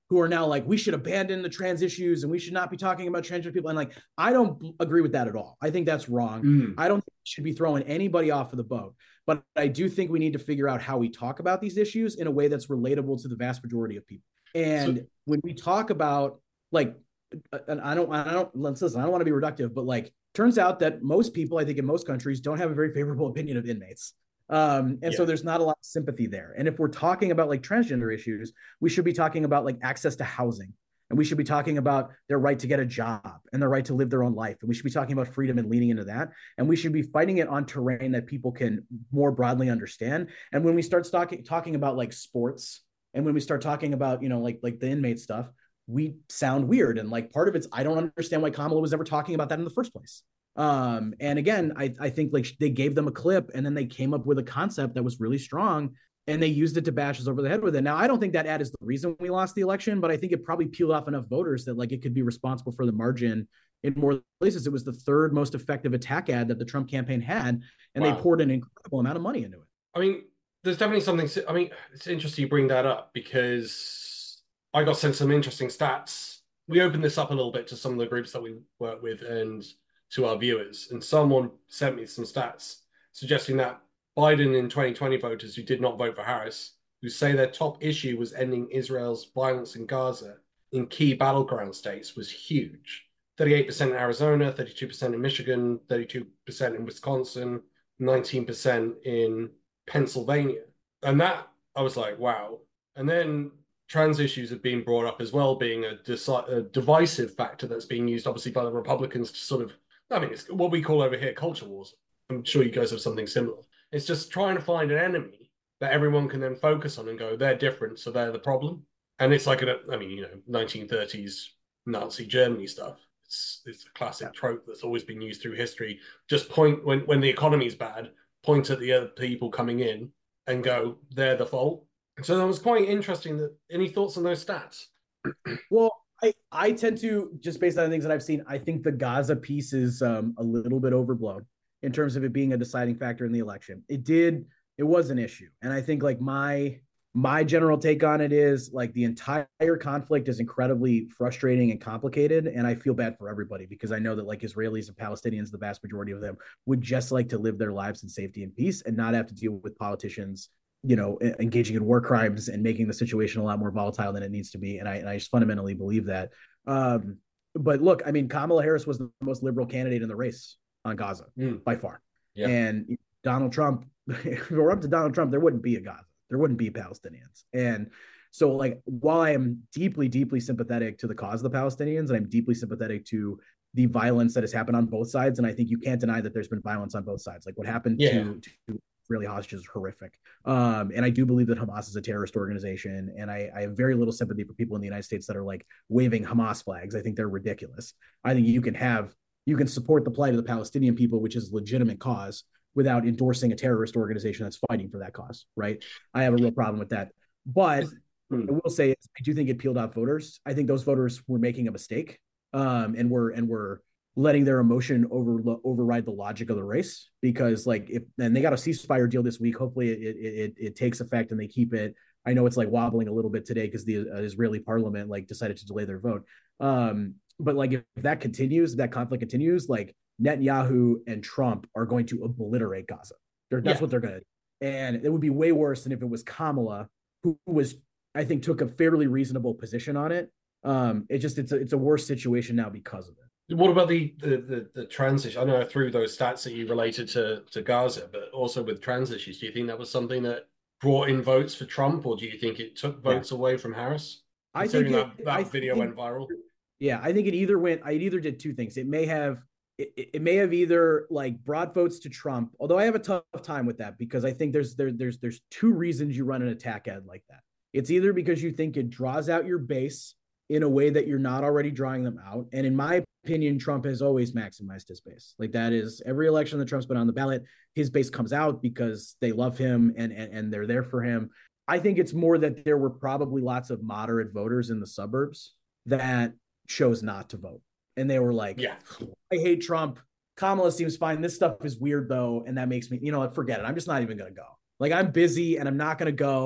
who are now like, we should abandon the trans issues and we should not be talking about transgender people. And like, I don't agree with that at all. I think that's wrong. Mm. I don't think we should be throwing anybody off of the boat. But I do think we need to figure out how we talk about these issues in a way that's relatable to the vast majority of people. And so, when we talk about like, and I don't, I don't, let's listen, I don't want to be reductive, but like, turns out that most people, I think in most countries, don't have a very favorable opinion of inmates. Um, and yeah. so there's not a lot of sympathy there. And if we're talking about like transgender issues, we should be talking about like access to housing, and we should be talking about their right to get a job and their right to live their own life. And we should be talking about freedom and leaning into that. And we should be fighting it on terrain that people can more broadly understand. And when we start talking, talking about like sports, and when we start talking about, you know, like, like the inmate stuff, we sound weird. And like, part of it's, I don't understand why Kamala was ever talking about that in the first place. Um, and again, I, I think like they gave them a clip and then they came up with a concept that was really strong and they used it to bash us over the head with it. Now, I don't think that ad is the reason we lost the election, but I think it probably peeled off enough voters that like it could be responsible for the margin in more places. It was the third most effective attack ad that the Trump campaign had, and wow. they poured an incredible amount of money into it. I mean, there's definitely something, I mean, it's interesting you bring that up because I got sent some interesting stats. We opened this up a little bit to some of the groups that we work with and to our viewers, and someone sent me some stats suggesting that Biden in twenty twenty voters who did not vote for Harris, who say their top issue was ending Israel's violence in Gaza in key battleground states, was huge. thirty-eight percent in Arizona, thirty-two percent in Michigan, thirty-two percent in Wisconsin, nineteen percent in Pennsylvania. And that, I was like, wow. And then trans issues have been brought up as well, being a, deci- a divisive factor that's being used obviously by the Republicans to sort of, I mean, it's what we call over here culture wars. I'm sure you guys have something similar. It's just trying to find an enemy that everyone can then focus on and go, they're different, so they're the problem. And it's like, a, I mean, you know, nineteen thirties Nazi Germany stuff. It's it's a classic trope that's always been used through history. Just point, when, when the economy's bad, point at the other people coming in and go, they're the fault. So that was quite interesting. That any thoughts on those stats? Well, I, I tend to, just based on the things that I've seen, I think the Gaza piece is um, a little bit overblown in terms of it being a deciding factor in the election. It did, it was an issue. And I think like my, my general take on it is like the entire conflict is incredibly frustrating and complicated. And I feel bad for everybody because I know that like Israelis and Palestinians, the vast majority of them would just like to live their lives in safety and peace and not have to deal with politicians, you know, engaging in war crimes and making the situation a lot more volatile than it needs to be. And I, and I just fundamentally believe that. Um, but look, I mean, Kamala Harris was the most liberal candidate in the race on Gaza mm. by far. Yeah. And Donald Trump, if it were up to Donald Trump, there wouldn't be a Gaza. There wouldn't be Palestinians. And so like, while I am deeply, deeply sympathetic to the cause of the Palestinians, and I'm deeply sympathetic to the violence that has happened on both sides. And I think you can't deny that there's been violence on both sides. Like what happened yeah. to, to Israeli hostages is horrific. Um, and I do believe that Hamas is a terrorist organization. And I, I have very little sympathy for people in the United States that are like waving Hamas flags. I think they're ridiculous. I think you can have, you can support the plight of the Palestinian people, which is a legitimate cause, without endorsing a terrorist organization that's fighting for that cause, right? I have a real problem with that. But I will say, I do think it peeled out voters. I think those voters were making a mistake um, and were and were letting their emotion over override the logic of the race. Because like, if and they got a ceasefire deal this week. Hopefully it it, it, it takes effect and they keep it. I know it's like wobbling a little bit today because the uh, Israeli parliament like decided to delay their vote. Um, but like if that continues, if that conflict continues, like Netanyahu and Trump are going to obliterate Gaza. They're, that's yeah. what they're going to do. And it would be way worse than if it was Kamala, who was, I think, took a fairly reasonable position on it. Um, it just, it's a, it's a worse situation now because of it. What about the, the, the, the trans issue? I know I threw those stats that you related to, to Gaza, but also with trans issues, do you think that was something that brought in votes for Trump, or do you think it took votes yeah. away from Harris? I think it, that, that I video think, went viral. Yeah, I think it either went, I either did two things. It may have, It, it may have either like brought votes to Trump, although I have a tough time with that because I think there's there, there's there's two reasons you run an attack ad like that. It's either because you think it draws out your base in a way that you're not already drawing them out. And in my opinion, Trump has always maximized his base. Like that is every election that Trump's been on the ballot, his base comes out because they love him and, and, and they're there for him. I think it's more that there were probably lots of moderate voters in the suburbs that chose not to vote. And they were like, yeah, I hate Trump. Kamala seems fine. This stuff is weird though. And that makes me, you know, forget it. I'm just not even going to go. Like I'm busy and I'm not going to go.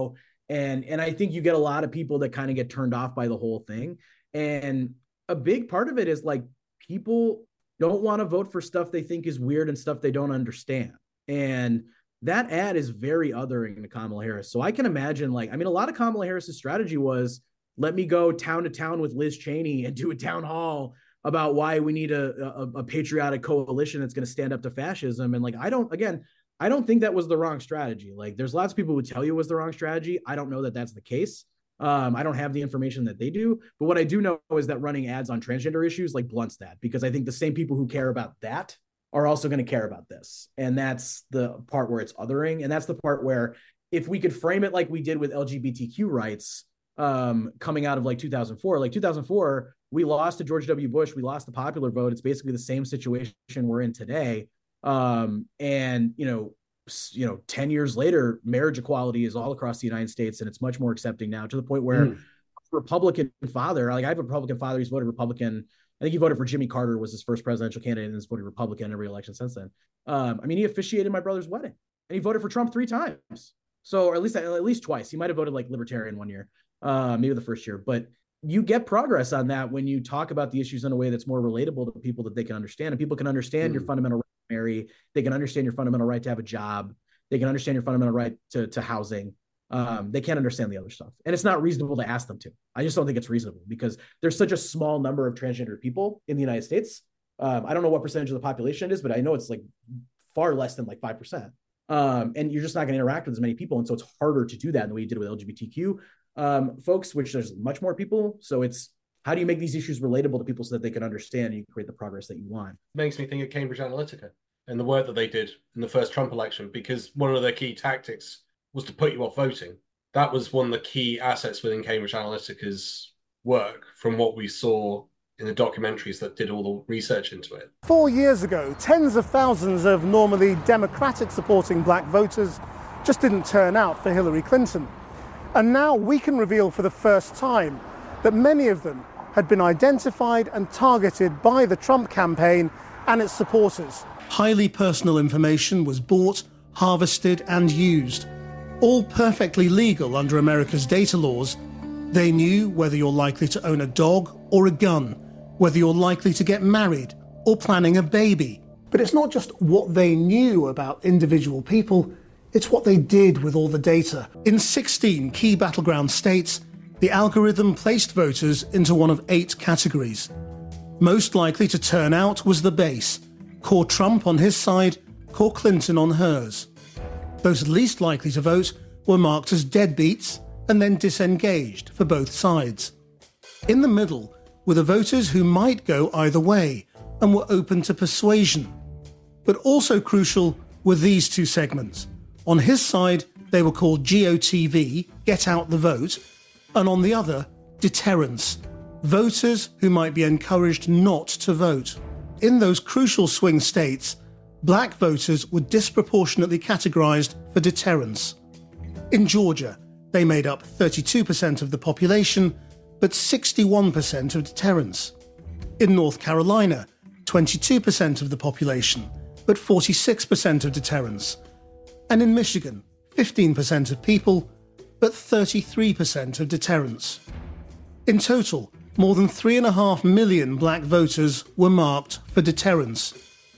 And, and I think you get a lot of people that kind of get turned off by the whole thing. And a big part of it is like people don't want to vote for stuff they think is weird and stuff they don't understand. And that ad is very othering to Kamala Harris. So I can imagine, like, I mean, a lot of Kamala Harris's strategy was, let me go town to town with Liz Cheney and do a town hall about why we need a, a, a patriotic coalition that's going to stand up to fascism. And like, I don't, again, I don't think that was the wrong strategy. Like, there's lots of people who tell you it was the wrong strategy. I don't know that that's the case. Um, I don't have the information that they do, but what I do know is that running ads on transgender issues like blunts that, because I think the same people who care about that are also going to care about this. And that's the part where it's othering. And that's the part where if we could frame it like we did with L G B T Q rights um, coming out of like two thousand four, like two thousand four, we lost to George W. Bush. We lost the popular vote. It's basically the same situation we're in today. Um, and, you know, you know, ten years later, marriage equality is all across the United States, and it's much more accepting now, to the point where mm. Republican father, like I have a Republican father, he's voted Republican. I think he voted for Jimmy Carter, was his first presidential candidate, and has voted Republican every election since then. Um, I mean, he officiated my brother's wedding, and he voted for Trump three times. So, or at least at least twice. He might have voted like libertarian one year, uh, maybe the first year. But you get progress on that when you talk about the issues in a way that's more relatable to people that they can understand, and people can understand mm. your fundamental right to marry. They can understand your fundamental right to have a job. They can understand your fundamental right to, to housing. Um, they can't understand the other stuff. And it's not reasonable to ask them to. I just don't think it's reasonable because there's such a small number of transgender people in the United States. Um, I don't know what percentage of the population it is, but I know it's like far less than like five percent. Um, and you're just not going to interact with as many people. And so it's harder to do that in the way you did with L G B T Q um, folks, which there's much more people. So it's, how do you make these issues relatable to people so that they can understand and you can create the progress that you want? Makes me think of Cambridge Analytica and the work that they did in the first Trump election, because one of their key tactics was to put you off voting. That was one of the key assets within Cambridge Analytica's work, from what we saw in the documentaries that did all the research into it. Four years ago, tens of thousands of normally Democratic-supporting black voters just didn't turn out for Hillary Clinton. And now we can reveal for the first time that many of them had been identified and targeted by the Trump campaign and its supporters. Highly personal information was bought, harvested and used, all perfectly legal under America's data laws. They knew whether you're likely to own a dog or a gun, whether you're likely to get married or planning a baby. But it's not just what they knew about individual people, it's what they did with all the data. In sixteen key battleground states, the algorithm placed voters into one of eight categories. Most likely to turn out was the base, core Trump on his side, core Clinton on hers. Those least likely to vote were marked as deadbeats and then disengaged for both sides. In the middle were the voters who might go either way and were open to persuasion. But also crucial were these two segments. On his side, they were called G O T V, get out the vote, and on the other, deterrence, voters who might be encouraged not to vote. In those crucial swing states, black voters were disproportionately categorized for deterrence. In Georgia, they made up thirty-two percent of the population, but sixty-one percent of deterrence. In North Carolina, twenty-two percent of the population, but forty-six percent of deterrence. And in Michigan, fifteen percent of people, but thirty-three percent of deterrence. In total, more than three and a half million black voters were marked for deterrence.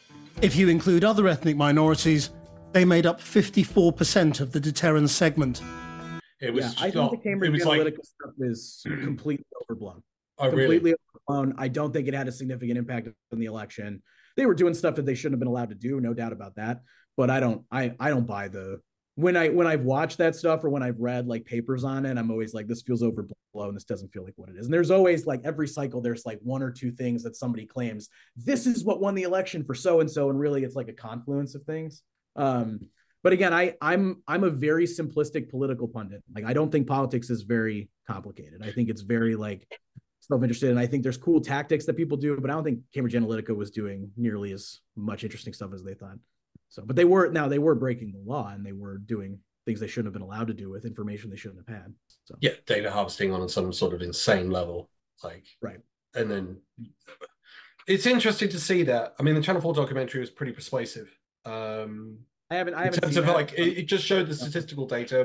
If you include other ethnic minorities, they made up fifty-four percent of the deterrence segment. It was yeah, I think the Cambridge Analytica like... stuff is completely overblown. Oh, completely really? overblown. I don't think it had a significant impact on the election. They were doing stuff that they shouldn't have been allowed to do, no doubt about that. But I don't, I, I don't buy the when I when I've watched that stuff or when I've read like papers on it, I'm always like, this feels overblown. This doesn't feel like what it is. And there's always like every cycle, there's like one or two things that somebody claims this is what won the election for so and so, and really it's like a confluence of things. Um, but again, I I'm I'm a very simplistic political pundit. Like I don't think politics is very complicated. I think it's very like self-interested, and I think there's cool tactics that people do, but I don't think Cambridge Analytica was doing nearly as much interesting stuff as they thought. So, but they were now they were breaking the law and they were doing things they shouldn't have been allowed to do with information they shouldn't have had. So yeah, data harvesting on some sort of insane level, like right. And then it's interesting to see that. I mean, the Channel four documentary was pretty persuasive. Um, I haven't. I in haven't terms seen of that. like, it, it just showed the statistical data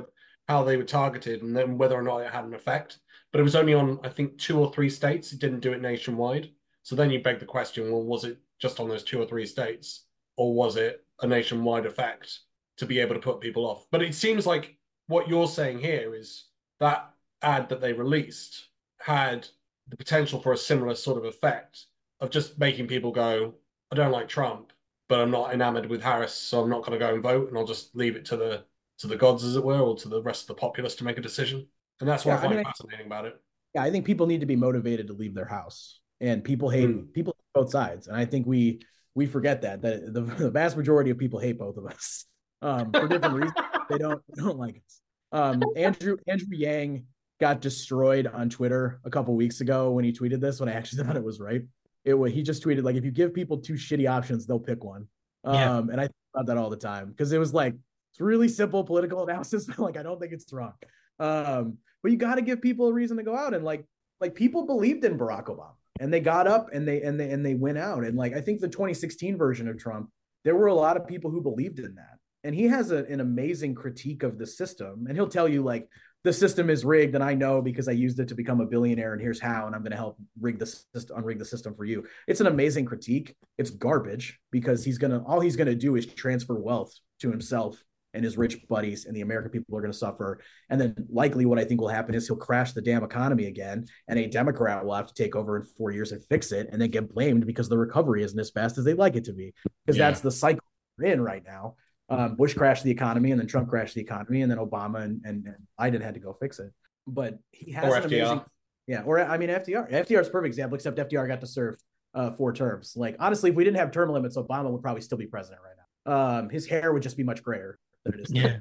how they were targeted and then whether or not it had an effect. But it was only on, I think, two or three states. It didn't do it nationwide. So then you beg the question, well, was it just on those two or three states? Or was it a nationwide effect to be able to put people off? But it seems like what you're saying here is that ad that they released had the potential for a similar sort of effect of just making people go, I don't like Trump, but I'm not enamored with Harris, so I'm not going to go and vote, and I'll just leave it to the to the gods, as it were, or to the rest of the populace to make a decision. And that's what Yeah, I find I mean, fascinating about it. Yeah, I think people need to be motivated to leave their house, and people hate Mm. people hate both sides, and I think we we forget that that the, the vast majority of people hate both of us um, for different reasons. They don't they don't like us. Um, Andrew Andrew Yang got destroyed on Twitter a couple weeks ago when he tweeted this. When I actually thought it was right, it was he just tweeted like, if you give people two shitty options, they'll pick one. Um, Yeah. and I think about that all the time because it was like it's really simple political analysis, but like I don't think it's wrong. Um, but you got to give people a reason to go out, and like like people believed in Barack Obama, and they got up and they and they and they went out, and like I think the twenty sixteen version of Trump, there were a lot of people who believed in that, and he has a, an amazing critique of the system, and he'll tell you like the system is rigged, and I know because I used it to become a billionaire, and here's how, and I'm going to help rig the system, unrig the system for you. It's an amazing critique. It's garbage because he's gonna all he's gonna do is transfer wealth to himself and his rich buddies, and the American people are going to suffer. And then likely what I think will happen is he'll crash the damn economy again, and a Democrat will have to take over in four years and fix it, and then get blamed because the recovery isn't as fast as they'd like it to be. Because Yeah. that's the cycle we're in right now. Um, Bush crashed the economy, and then Trump crashed the economy, and then Obama and, and, and Biden had to go fix it. But he has Or an F D R. amazing, yeah. Or I mean, F D R. F D R is a perfect example, except F D R got to serve uh, four terms. Like honestly, if we didn't have term limits, Obama would probably still be president right now. Um, his hair would just be much grayer than it is today.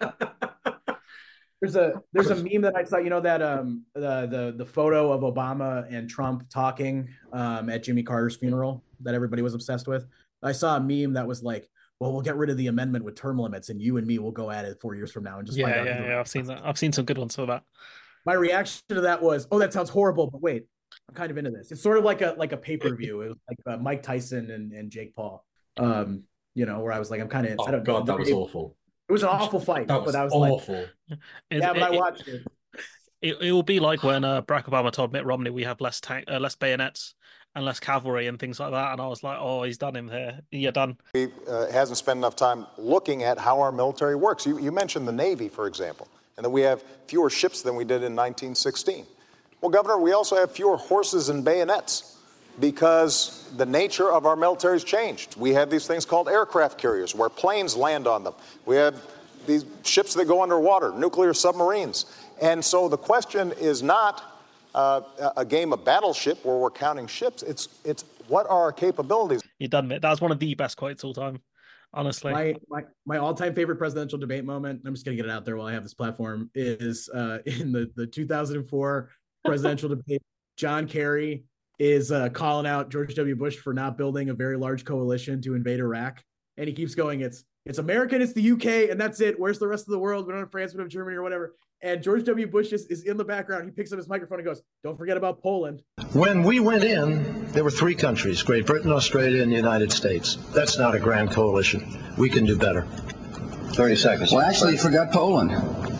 There's a there's a meme that I saw, you know, that um the the the photo of Obama and Trump talking um at Jimmy Carter's funeral that everybody was obsessed with. I saw a meme that was like, well, we'll get rid of the amendment with term limits, and you and me will go at it four years from now and just find Yeah, out. yeah, who- yeah. I've seen that. I've seen some good ones for that. My reaction to that was, oh, that sounds horrible, but wait, I'm kind of into this. It's sort of like a like a pay per view. It was like uh, Mike Tyson and, and Jake Paul. Um, you know, where I was like, I'm kind of. I Oh don't God, know. that was It- awful. It was an awful fight, That was but I was awful. like, It- yeah, but I it- watched it. It, it will be like when uh, Barack Obama told Mitt Romney we have less tank, uh, less bayonets and less cavalry and things like that, and I was like, oh, he's done him here. You're done. He uh, hasn't spent enough time looking at how our military works. You, you mentioned the Navy, for example, and that we have fewer ships than we did in nineteen sixteen. Well, Governor, we also have fewer horses and bayonets because the nature of our military has changed. We have these things called aircraft carriers where planes land on them. We have these ships that go underwater, nuclear submarines. And so the question is not uh, a game of battleship where we're counting ships. It's it's what are our capabilities? You're done, Mitt. That was one of the best quotes all time, honestly. My my my all time favorite presidential debate moment. I'm just gonna get it out there while I have this platform. Is uh, in the the two thousand four presidential debate. John Kerry is uh, calling out George W. Bush for not building a very large coalition to invade Iraq, and he keeps going. It's it's America and it's the U K, and that's it. Where's the rest of the world? We don't have France, we don't have Germany or whatever. And George W. Bush is, is in the background. He picks up his microphone and goes, "Don't forget about Poland." When we went in, there were three countries, Great Britain, Australia, and the United States. That's not a grand coalition. We can do better. thirty seconds. Well, actually, you forgot Poland.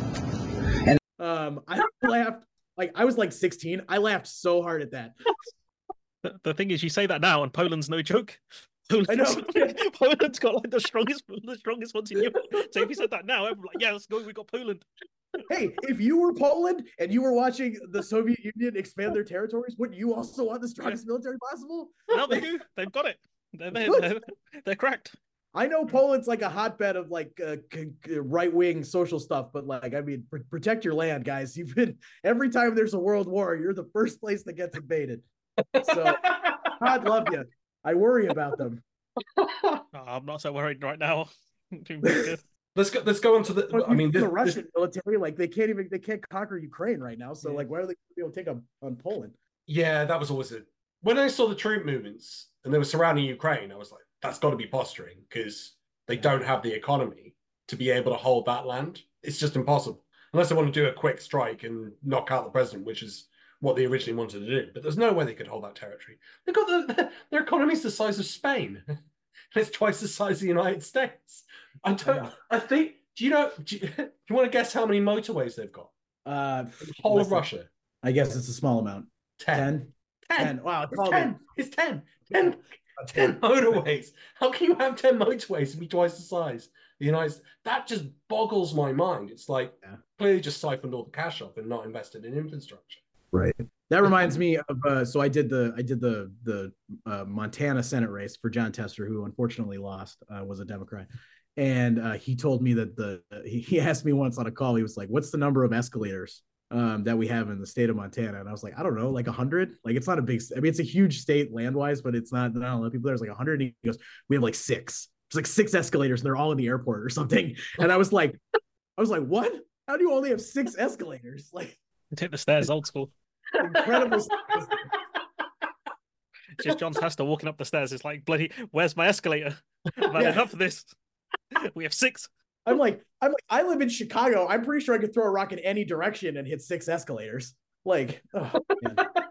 And Um, I laughed like I was like sixteen. I laughed so hard at that. The, the thing is, you say that now, and Poland's no joke. Poland's, I know. Poland's got like the strongest, the strongest ones in Europe. So if you said that now, everyone's like, yeah, let's go. We got Poland. Hey, if you were Poland and you were watching the Soviet Union expand their territories, wouldn't you also want the strongest military possible? No, they do. They've got it. They're, they're, Good. they're, they're cracked. I know Poland's like a hotbed of like uh, c- c- right-wing social stuff, but like, I mean, pr- protect your land, guys. You've been every time there's a world war, you're the first place that gets invaded. So God love you. I worry about them. Oh, I'm not so worried right now. Let's go. Let's go on to the. But I mean, the this, Russian this- military, like they can't even they can't conquer Ukraine right now. So Yeah. like, why are they gonna be able to take on, on Poland? yeah, that was always it. When I saw the troop movements and they were surrounding Ukraine, I was like, that's got to be posturing because they don't have the economy to be able to hold that land. It's just impossible unless they want to do a quick strike and knock out the president, which is what they originally wanted to do. But there's no way they could hold that territory. They've got the, their economy's the size of Spain. It's twice the size of the United States. I don't. I think. Do you know? Do you, do you want to guess how many motorways they've got? Uh, the whole of listen, Russia. I guess it's a small amount. Ten. Ten. Ten. Ten. Wow, It's called ten. it. It's ten. Ten. Ten motorways. How can you have ten motorways and be twice the size of the United States? That just boggles my mind. It's like Yeah. clearly just siphoned all the cash off and not invested in infrastructure. Right. That reminds me of uh, so I did the I did the the uh, Montana Senate race for John Tester, who unfortunately lost, uh, was a Democrat, and uh, he told me that the he, he asked me once on a call. He was like, "What's the number of escalators um, that we have in the state of Montana?" And I was like, "I don't know, like a hundred. Like it's not a big. I mean, it's a huge state land wise, but it's not. I don't know. People there's like a hundred." He goes, "We have like six. There's like six escalators, and they're all in the airport or something." And I was like, I was like, "What? How do you only have six escalators? Like Take the stairs, old school. incredible." It's just John Tester walking up the stairs. It's like, bloody, where's my escalator? I've had Yeah. enough of this. We have six. I'm like, I'm like, I live in Chicago. I'm pretty sure I could throw a rock in any direction and hit six escalators. Like, oh, man.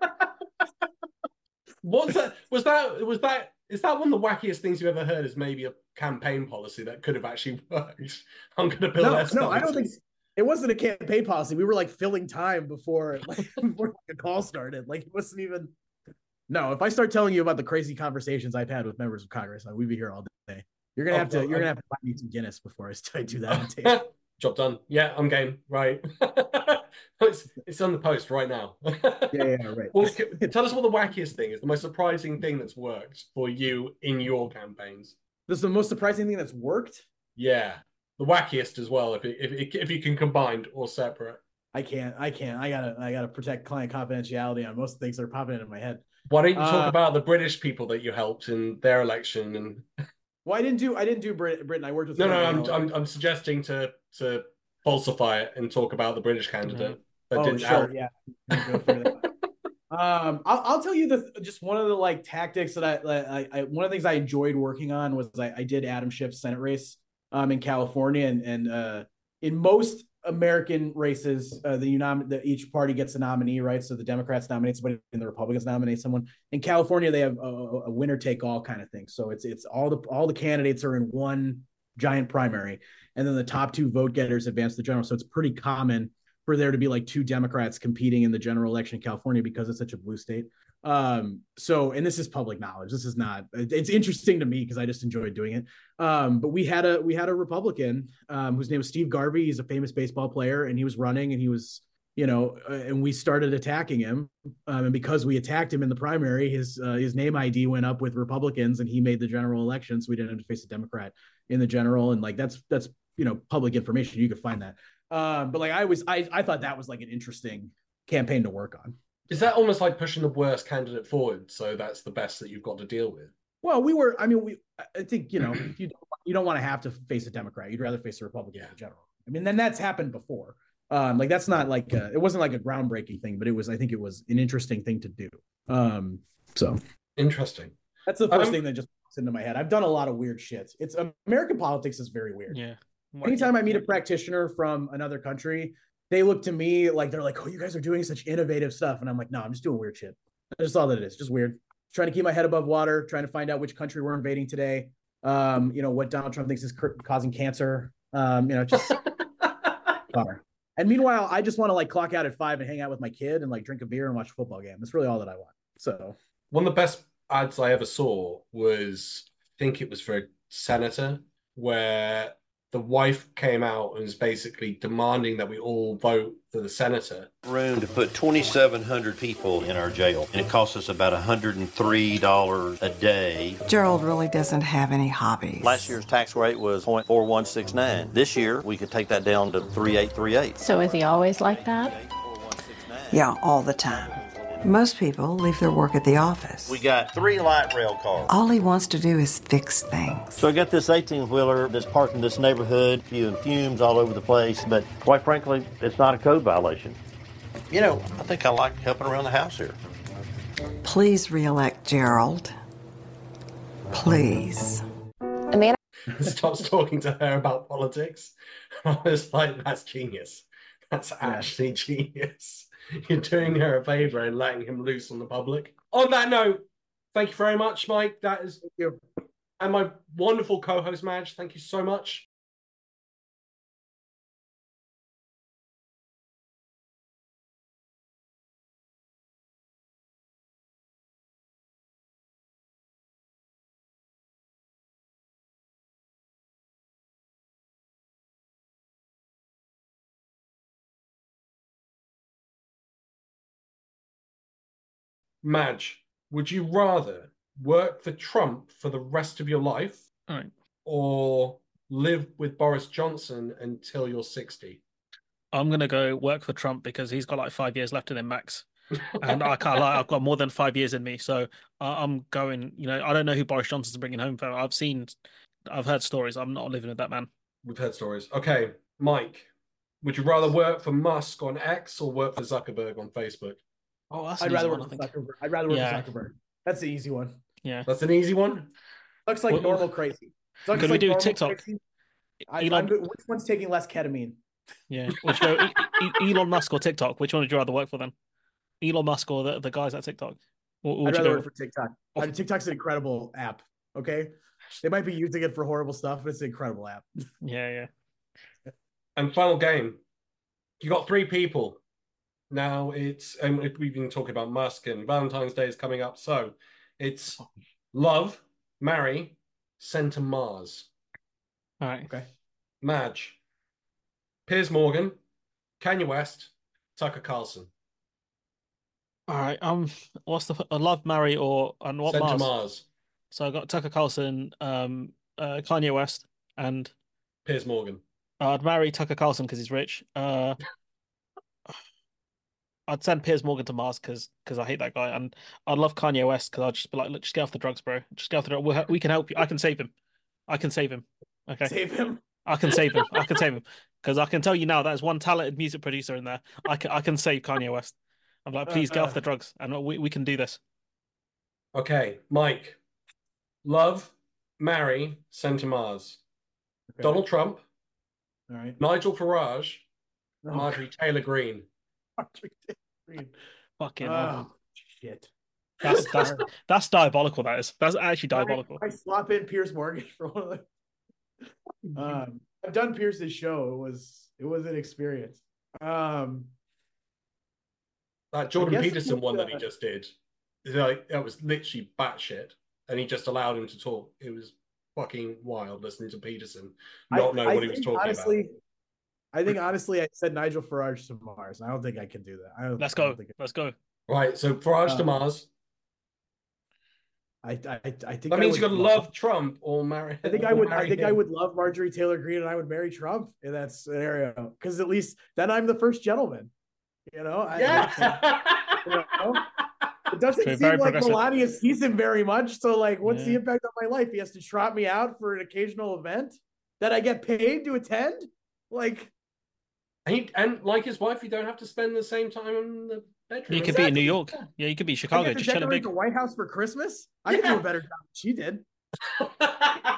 What's that? Was that? Was that? Is that one of the wackiest things you've ever heard? Is maybe a campaign policy that could have actually worked? I'm going to build. no, escalators. no, I don't think it wasn't a campaign policy. We were like filling time before, like, before the call started. Like, it wasn't even. No, if I start telling you about the crazy conversations I've had with members of Congress, we'd be here all day. You're gonna Oh, have to. well, You're gonna I'm- have to buy me some Guinness before I do that. Job done. Yeah, I'm game. Right. it's, it's on the post right now. yeah, yeah, right. Well, c- tell us what the wackiest thing is, the most surprising thing that's worked for you in your campaigns. This is the most surprising thing that's worked. Yeah, the wackiest as well, if it, if it, if you can combine or separate. I can't. I can't. I gotta. I gotta protect client confidentiality on most things that are popping into my head. Why don't you talk Uh, about the British people that you helped in their election? And Well, I didn't do. I didn't do Brit- Britain. I worked with. no, no, somebody I'm, else. I'm I'm suggesting to to falsify it and talk about the British candidate. That Oh, didn't sure, help. yeah. Go for that. um, I'll, I'll tell you the just one of the like tactics that I, I, I one of the things I enjoyed working on was I, I did Adam Schiff's Senate race um in California, and and uh in most American races, uh, the, unom- the each party gets a nominee, right? So the Democrats nominate somebody and the Republicans nominate someone. In California, they have a, a winner take all kind of thing. So it's it's all the all the candidates are in one giant primary, and then the top two vote getters advance to the general. So it's pretty common for there to be like two Democrats competing in the general election in California because it's such a blue state. Um, so, and this is public knowledge. This is not, it's interesting to me because I just enjoyed doing it. Um, but we had a, we had a Republican, um, whose name was Steve Garvey. He's a famous baseball player, and he was running, and he was, you know, uh, and we started attacking him. Um, and because we attacked him in the primary, his, uh, his name I D went up with Republicans, and he made the general election. So we didn't have to face a Democrat in the general. And like, that's, that's, you know, public information. You could find that. Um, but like, I was, I, I thought that was like an interesting campaign to work on. Is that almost like pushing the worst candidate forward? So that's the best that you've got to deal with. Well, we were, I mean, we, I think, you know, you don't, you don't want to have to face a Democrat. You'd rather face a Republican in general. I mean, then that's happened before. Um, like that's not like, a, it wasn't like a groundbreaking thing, but it was, I think it was an interesting thing to do. Um, so interesting. That's the first Um, thing that just pops into my head. I've done a lot of weird shit. It's American politics is very weird. Yeah. Anytime I meet a practitioner from another country, they look to me like they're like, "Oh, you guys are doing such innovative stuff," and I'm like, "No, I'm just doing weird shit. That's just all that it is. Just weird. Trying to keep my head above water. Trying to find out which country we're invading today. Um, you know what Donald Trump thinks is cur- causing cancer. Um, you know, just bummer. And meanwhile, I just want to like clock out at five and hang out with my kid and like drink a beer and watch a football game. That's really all that I want. So one of the best ads I ever saw was, I think it was for a senator, where the wife came out and was basically demanding that we all vote for the senator. Room to put twenty-seven hundred people in our jail, and it costs us about one hundred three dollars a day. Gerald really doesn't have any hobbies. Last year's tax rate was zero point four one six nine. This year, we could take that down to three point eight three eight. So is he always like that? Yeah, all the time. Most people leave their work at the office. We got three light rail cars. All he wants to do is fix things. So I got this eighteen-wheeler that's parked in this neighborhood, spewing fumes all over the place, but quite frankly, it's not a code violation. You know, I think I like helping around the house here. Please re-elect Gerald. Please. Amanda stops talking to her about politics. I was like, that's genius. That's actually genius. You're doing her a favor and letting him loose on the public. On that note, thank you very much, Mike. That is, and my wonderful co-host Madge. Thank you so much. Madge, would you rather work for Trump for the rest of your life, All right. or live with Boris Johnson until you're sixty? I'm gonna go work for Trump because he's got like five years left in him max, and I can't like I've got more than five years in me. So I- I'm going. You know, I don't know who Boris Johnson's bringing home for. I've seen, I've heard stories. I'm not living with that man. We've heard stories. Okay, Mike, would you rather work for Musk on X or work for Zuckerberg on Facebook? Oh, that's I'd an rather easy work one, for I think. Zuckerberg. I'd rather work Yeah. for Zuckerberg. That's the easy one. Yeah, That's an easy one. Looks like Well, normal crazy. Zuck's could we like do normal TikTok? crazy. I, Elon- I'm good- which one's taking less ketamine? Yeah. Which go E- E- Elon Musk or TikTok? Which one would you rather work for then? Elon Musk or the, the guys at TikTok? What, what would I'd you rather go work for with? TikTok. I mean, TikTok's an incredible app. Okay, they might be using it for horrible stuff, but it's an incredible app. Yeah, yeah. And final game. You got three people. Now it's, and we've been talking about Musk, and Valentine's Day is coming up. So it's love, marry, send to Mars. All right. Okay. Madge, Piers Morgan, Kanye West, Tucker Carlson. All right. Um, what's the uh, love, marry, or and what Send Mars? to Mars. So I got Tucker Carlson, um, uh, Kanye West, and Piers Morgan. I'd marry Tucker Carlson because he's rich. Uh, I'd send Piers Morgan to Mars because because I hate that guy, and I'd love Kanye West because I'd just be like, look, just get off the drugs, bro. Just get off the drugs. We'll, we can help you. I can save him. I can save him. Okay. Save him. I can save him. I can save him because I can tell you now that there's one talented music producer in there. I can I can save Kanye West. I'm like, please get off the drugs, and we we can do this. Okay, Mike. Love, marry, send to Mars. Okay. Donald Trump, All right. Nigel Farage, Oh, Marjorie Taylor Greene. Marjorie Taylor Greene. Fucking Oh, hell. shit. That's that's that's diabolical. That is. That's actually I, diabolical. I swap in Piers Morgan for one of the. Um, I've done Pierce's show. It was it was an experience. Um, That Jordan I guess Peterson with, one that he uh, just did, like, that was literally batshit, and he just allowed him to talk. It was fucking wild listening to Peterson not I, know I what he was think talking honestly, about. I think honestly, I said Nigel Farage to Mars. I don't think I can do that. I don't, Let's I don't go. think Let's go. Right, so Farage to Uh, Mars. I, I, I think That I means would you got to love Trump or marry. I think or I would. I marry think I him. would love Marjorie Taylor Greene, and I would marry Trump in that scenario because at least then I'm the first gentleman. You know. I, Yeah. you know? It doesn't So seem very like progressive. Melania sees him very much. So, like, what's the Yeah. impact on my life? He has to trot me out for an occasional event that I get paid to attend. Like, And, he, and like his wife, you don't have to spend the same time in the bedroom. You could be in New Exactly. York. Yeah, you could be I Chicago, get to just chilling decorate big. the White House for Christmas. I can do a better job than she did.